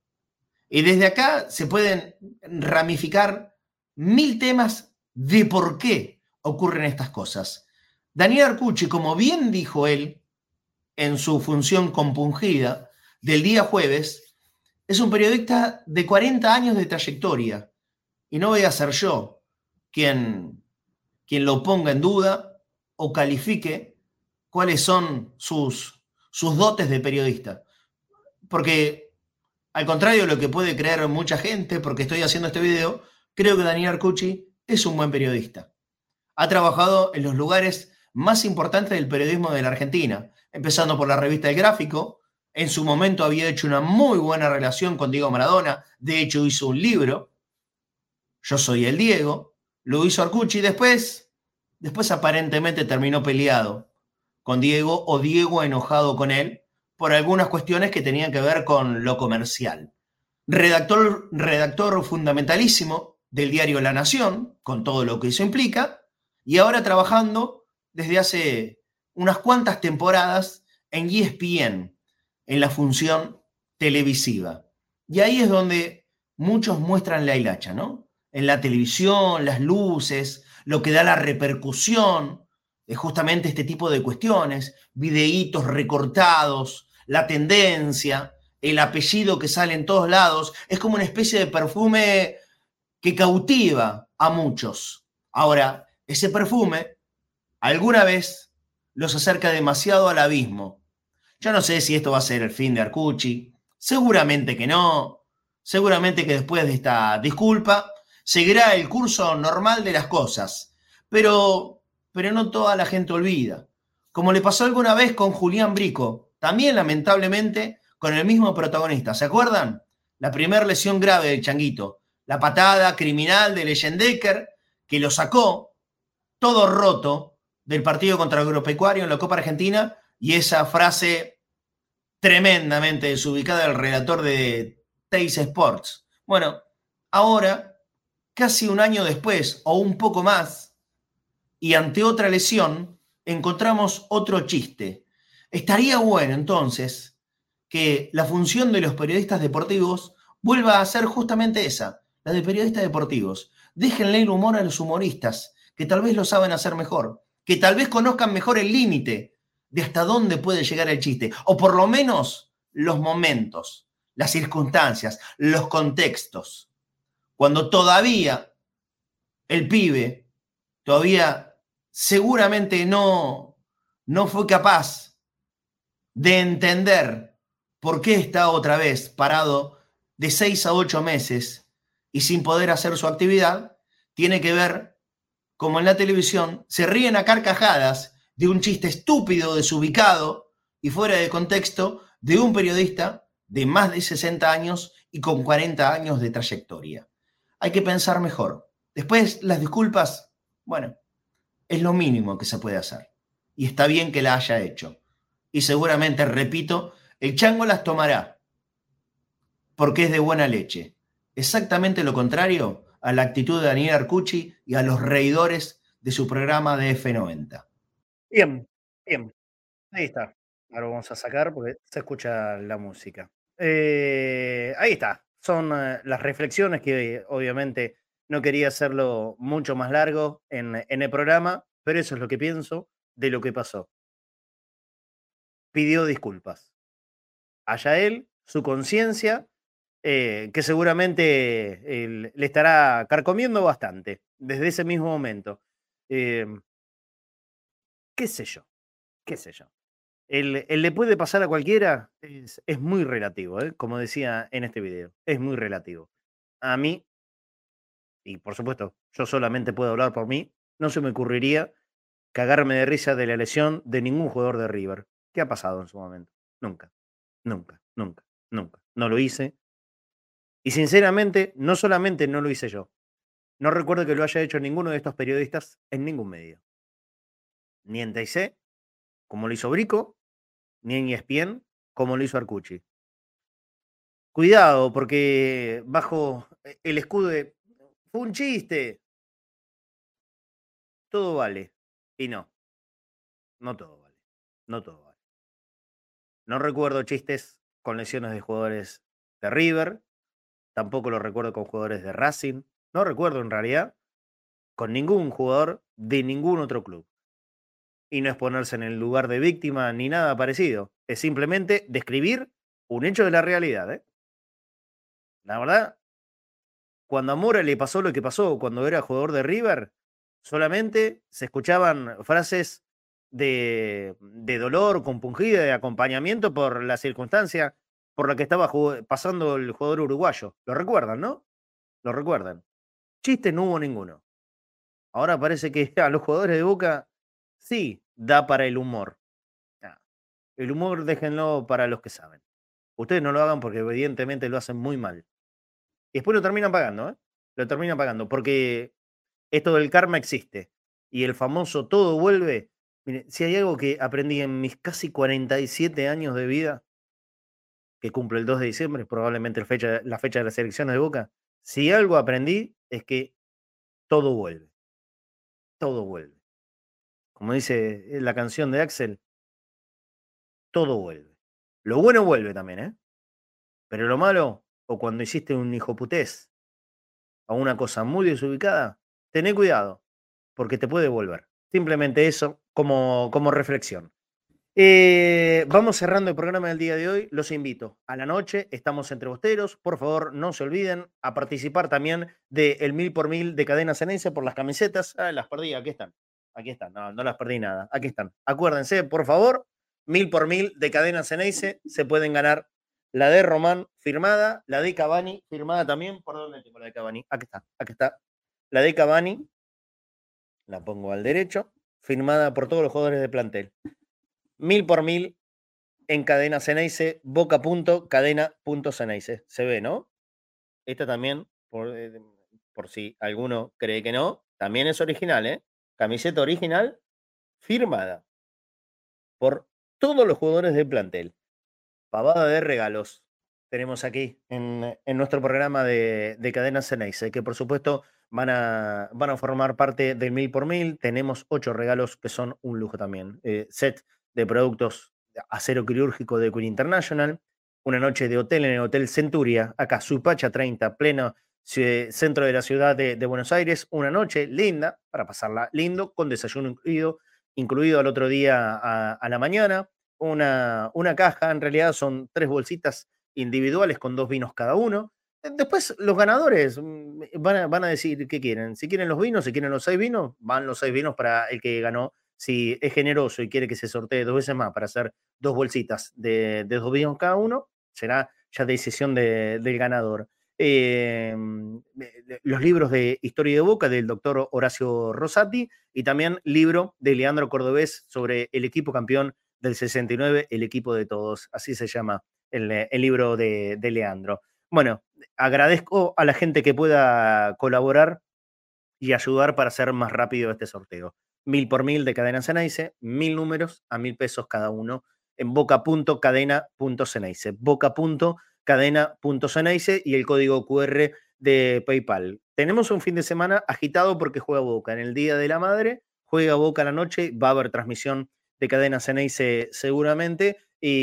Y desde acá se pueden ramificar mil temas de por qué ocurren estas cosas. Daniel Arcucci, como bien dijo él en su función compungida del día jueves, es un periodista de cuarenta años de trayectoria. Y no voy a ser yo quien, quien lo ponga en duda o califique cuáles son sus, sus dotes de periodista. Porque, al contrario de lo que puede creer mucha gente, porque estoy haciendo este video, creo que Daniel Arcucci es un buen periodista. Ha trabajado en los lugares más importantes del periodismo de la Argentina, empezando por la revista El Gráfico. En su momento había hecho una muy buena relación con Diego Maradona, de hecho hizo un libro, Yo soy el Diego, lo hizo Arcucci, después, después aparentemente terminó peleado con Diego o Diego enojado con él por algunas cuestiones que tenían que ver con lo comercial. Redactor, redactor fundamentalísimo del diario La Nación, con todo lo que eso implica, y ahora trabajando desde hace unas cuantas temporadas en E S P N, en la función televisiva. Y ahí es donde muchos muestran la hilacha, ¿no? En la televisión, las luces, lo que da la repercusión de justamente este tipo de cuestiones, videitos recortados, la tendencia, el apellido que sale en todos lados, es como una especie de perfume que cautiva a muchos. Ahora, ese perfume alguna vez los acerca demasiado al abismo. Yo no sé si esto va a ser el fin de Arcucci, seguramente que no, seguramente que después de esta disculpa seguirá el curso normal de las cosas, pero, pero no toda la gente olvida. Como le pasó alguna vez con Julián Brico, también lamentablemente con el mismo protagonista. ¿Se acuerdan? La primera lesión grave del Changuito, la patada criminal de Leyendecker que lo sacó todo roto del partido contra el Agropecuario en la Copa Argentina, y esa frase tremendamente desubicada del relator de Teis Sports. Bueno, ahora, casi un año después, o un poco más, y ante otra lesión, encontramos otro chiste. Estaría bueno, entonces, que la función de los periodistas deportivos vuelva a ser justamente esa, la de periodistas deportivos. Déjenle el humor a los humoristas, que tal vez lo saben hacer mejor, que tal vez conozcan mejor el límite de hasta dónde puede llegar el chiste, o por lo menos los momentos, las circunstancias, los contextos. Cuando todavía el pibe, todavía seguramente no, no fue capaz de entender por qué está otra vez parado de seis a ocho meses y sin poder hacer su actividad, tiene que ver como en la televisión se ríen a carcajadas de un chiste estúpido, desubicado y fuera de contexto de un periodista de más de sesenta años y con cuarenta años de trayectoria. Hay que pensar mejor. Después, las disculpas, bueno, es lo mínimo que se puede hacer. Y está bien que la haya hecho. Y seguramente, repito, el Chango las tomará porque es de buena leche. Exactamente lo contrario a la actitud de Daniel Arcucci y a los reidores de su programa de F noventa. Bien, bien. Ahí está. Ahora vamos a sacar porque se escucha la música. Eh, ahí está. Son eh, las reflexiones que eh, obviamente no quería hacerlo mucho más largo en, en el programa, pero eso es lo que pienso de lo que pasó. Pidió disculpas. Allá él, su conciencia, eh, que seguramente eh, le estará carcomiendo bastante desde ese mismo momento. Eh, ¿Qué sé yo? ¿Qué sé yo? El, el le puede pasar a cualquiera es, es muy relativo, ¿eh? Como decía en este video, es muy relativo. A mí, y por supuesto, yo solamente puedo hablar por mí, no se me ocurriría cagarme de risa de la lesión de ningún jugador de River. ¿Qué ha pasado en su momento? Nunca, nunca, nunca, nunca. No lo hice. Y sinceramente, no solamente no lo hice yo. No recuerdo que lo haya hecho ninguno de estos periodistas en ningún medio. Ni en T I C, como lo hizo Brico, ni en E S P N, como lo hizo Arcucci. Cuidado, porque bajo el escudo de fue un chiste, todo vale. Y no, no todo vale. No todo vale. No recuerdo chistes con lesiones de jugadores de River, tampoco lo recuerdo con jugadores de Racing, no recuerdo en realidad con ningún jugador de ningún otro club. Y no es ponerse en el lugar de víctima ni nada parecido. Es simplemente describir un hecho de la realidad, ¿eh? La verdad, cuando a Mora le pasó lo que pasó cuando era jugador de River, solamente se escuchaban frases de, de dolor, compungida, de acompañamiento por la circunstancia por la que estaba pasando el jugador uruguayo. ¿Lo recuerdan, no? Lo recuerdan. Chiste no hubo ninguno. Ahora parece que a los jugadores de Boca sí da para el humor. El humor déjenlo para los que saben. Ustedes no lo hagan porque evidentemente lo hacen muy mal. Y después lo terminan pagando, ¿eh? Lo terminan pagando porque esto del karma existe. Y el famoso todo vuelve. Mire, si hay algo que aprendí en mis casi cuarenta y siete años de vida, que cumple el dos de diciembre, probablemente la fecha, la fecha de las elecciones de Boca, si algo aprendí es que todo vuelve. Todo vuelve. Como dice la canción de Axel, todo vuelve. Lo bueno vuelve también, ¿eh? Pero lo malo, o cuando hiciste un hijoputés a una cosa muy desubicada, tené cuidado, porque te puede volver. Simplemente eso como, como reflexión. Eh, vamos cerrando el programa del día de hoy. Los invito a la noche. Estamos entre bosteros. Por favor, no se olviden a participar también del mil por mil de Cadena Ceneice por las camisetas. Ah, las perdí. Aquí están. Aquí están. No, no las perdí nada. Aquí están. Acuérdense, por favor, mil por mil de Cadena Ceneice. Se pueden ganar la de Román firmada, la de Cavani firmada también. ¿Por dónde tengo la de Cavani? Aquí está, aquí está. La de Cavani, la pongo al derecho, firmada por todos los jugadores de plantel. Mil por mil en Cadena Ceneice, Boca punto, Cadena punto Ceneice. Se ve, ¿no? Esta también, por, eh, por si alguno cree que no, también es original, ¿eh? Camiseta original firmada por todos los jugadores del plantel. Pavada de regalos tenemos aquí en, en nuestro programa de, de Cadena Ceneice, que por supuesto van a, van a formar parte del mil por mil. Tenemos ocho regalos que son un lujo también. Eh, set de productos de acero quirúrgico de Queen International, una noche de hotel en el Hotel Centuria, acá Suipacha treinta, pleno centro de la ciudad de, de Buenos Aires, una noche linda para pasarla lindo, con desayuno incluido, incluido al otro día a, a la mañana. Una, una caja, en realidad son tres bolsitas individuales con dos vinos cada uno. Después los ganadores van a, van a decir qué quieren. Si quieren los vinos, si quieren los seis vinos, van los seis vinos para el que ganó. Si es generoso y quiere que se sortee dos veces más para hacer dos bolsitas de, de dos vinos cada uno, será ya decisión de, del ganador. Eh, los libros de Historia de Boca del doctor Horacio Rosati y también libro de Leandro Cordobés sobre el equipo campeón del sesenta y nueve, el equipo de todos, así se llama el, el libro de, de Leandro. Bueno, agradezco a la gente que pueda colaborar y ayudar para hacer más rápido este sorteo. Mil por mil de Cadena Ceneice, mil números a mil pesos cada uno en boca punto cadena punto ceneice, boca punto cadena punto ceneice y el código cu erre de PayPal. Tenemos un fin de semana agitado porque juega Boca. En el Día de la Madre juega Boca a la noche, va a haber transmisión de Cadena Ceneice seguramente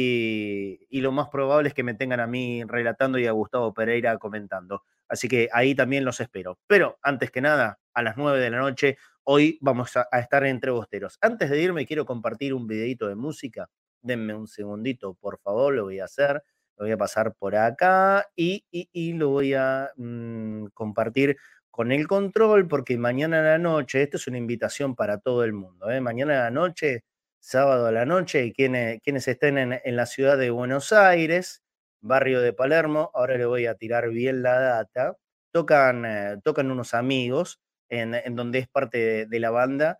y, y lo más probable es que me tengan a mí relatando y a Gustavo Pereira comentando. Así que ahí también los espero. Pero antes que nada, a las nueve de la noche, hoy vamos a, a estar entre bosteros. Antes de irme quiero compartir un videito de música. Denme un segundito, por favor, lo voy a hacer. Lo voy a pasar por acá y, y, y lo voy a mmm, compartir con el control porque mañana a la noche, esto es una invitación para todo el mundo, ¿eh? Mañana a la noche, sábado a la noche, y quienes, quienes estén en, en la ciudad de Buenos Aires, barrio de Palermo, ahora le voy a tirar bien la data, tocan, eh, tocan unos amigos en, en donde es parte de, de la banda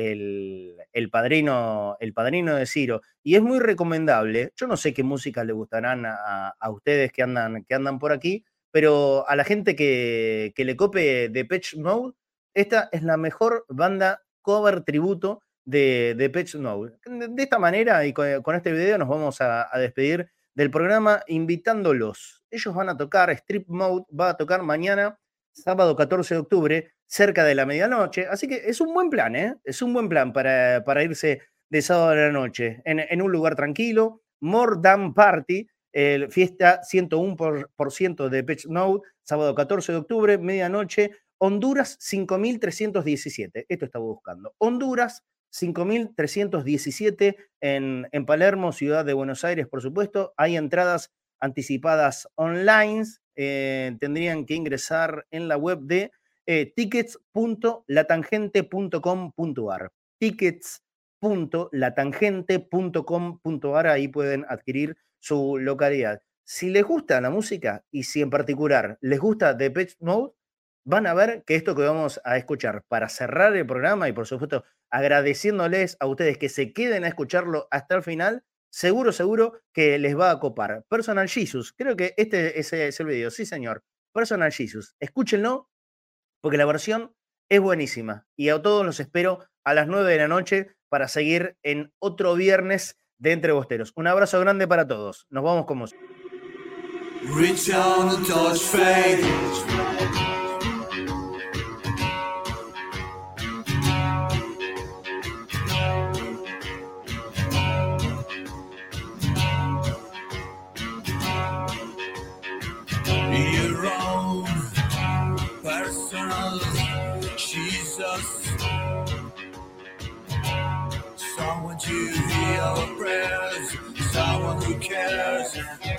el, el, padrino, el padrino de Ciro, y es muy recomendable. Yo no sé qué música le gustarán a, a ustedes que andan, que andan por aquí, pero a la gente que, que le cope Depeche Mode, esta es la mejor banda cover tributo de Depeche Mode. De esta manera y con, con este video nos vamos a, a despedir del programa invitándolos. Ellos van a tocar, Strip Mode va a tocar mañana, sábado catorce de octubre, cerca de la medianoche. Así que es un buen plan, ¿eh? Es un buen plan para, para irse de sábado a la noche en, en un lugar tranquilo. More Than Party, el fiesta ciento uno por ciento de Depeche Mode, sábado catorce de octubre, medianoche. Honduras cinco mil trescientos diecisiete. Esto estaba buscando. Honduras cinco mil trescientos diecisiete en, en Palermo, ciudad de Buenos Aires, por supuesto. Hay entradas anticipadas online. Eh, tendrían que ingresar en la web de eh, tickets punto latangente punto com punto ar. tickets punto latangente punto com punto ar. Ahí pueden adquirir su localidad. Si les gusta la música y si en particular les gusta Depeche Mode, van a ver que esto que vamos a escuchar para cerrar el programa y por supuesto agradeciéndoles a ustedes que se queden a escucharlo hasta el final, seguro, seguro que les va a copar. Personal Jesus, creo que este ese es el video, sí señor, Personal Jesus, escúchenlo porque la versión es buenísima y a todos los espero a las nueve de la noche para seguir en otro viernes de Entre Bosteros. Un abrazo grande para todos, nos vamos con música. Reach on and touch faith. Someone to hear your prayers, someone who cares.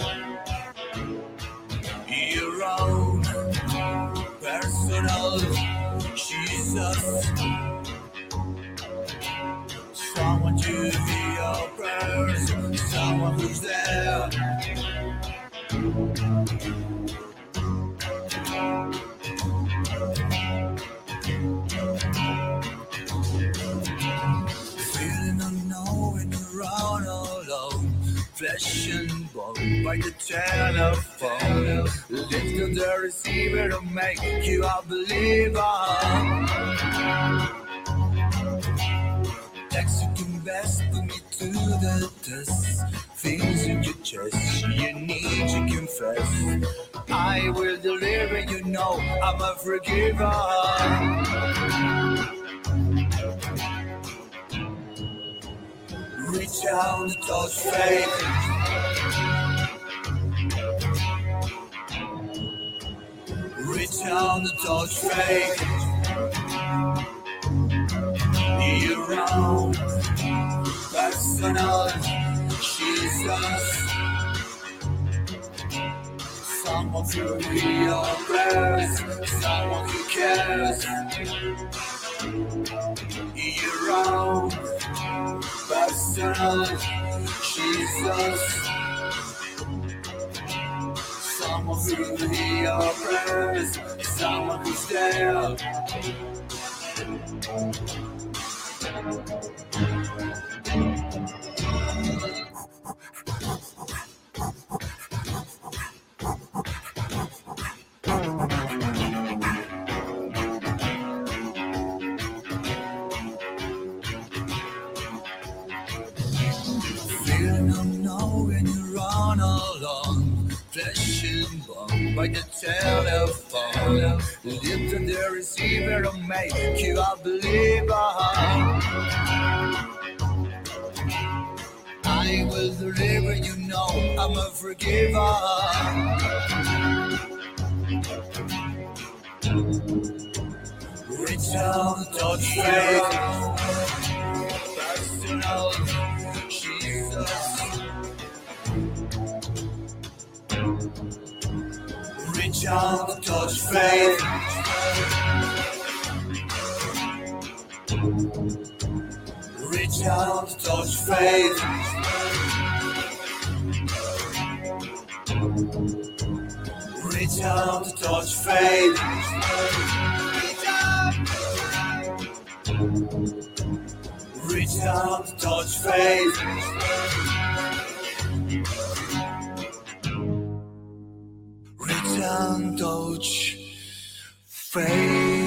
Your own personal Jesus. Someone to hear your prayers, someone who's there. flesh and bone by the telephone. Lift up the receiver to make you a believer. Mexican best, put me to the test. Things in your chest, you need to confess. I will deliver, you know I'm a forgiver. Reach out to touch faith. Reach out to touch faith. Your own personal Jesus. Someone to hear your prayers. Someone who cares. Your own personal Jesus. Someone who hear your prayers. Someone who's there. Feeling unknown when you run along, flesh and bone by the telephone. Lift up the receiver to make you a believer. I will deliver, you know I'm a forgiver. Reach out, touch faith. Personal Jesus. Reach out, touch faith. Reach out, touch faith. Reach out, touch faith. Reach out, touch faith. Reach out, touch faith.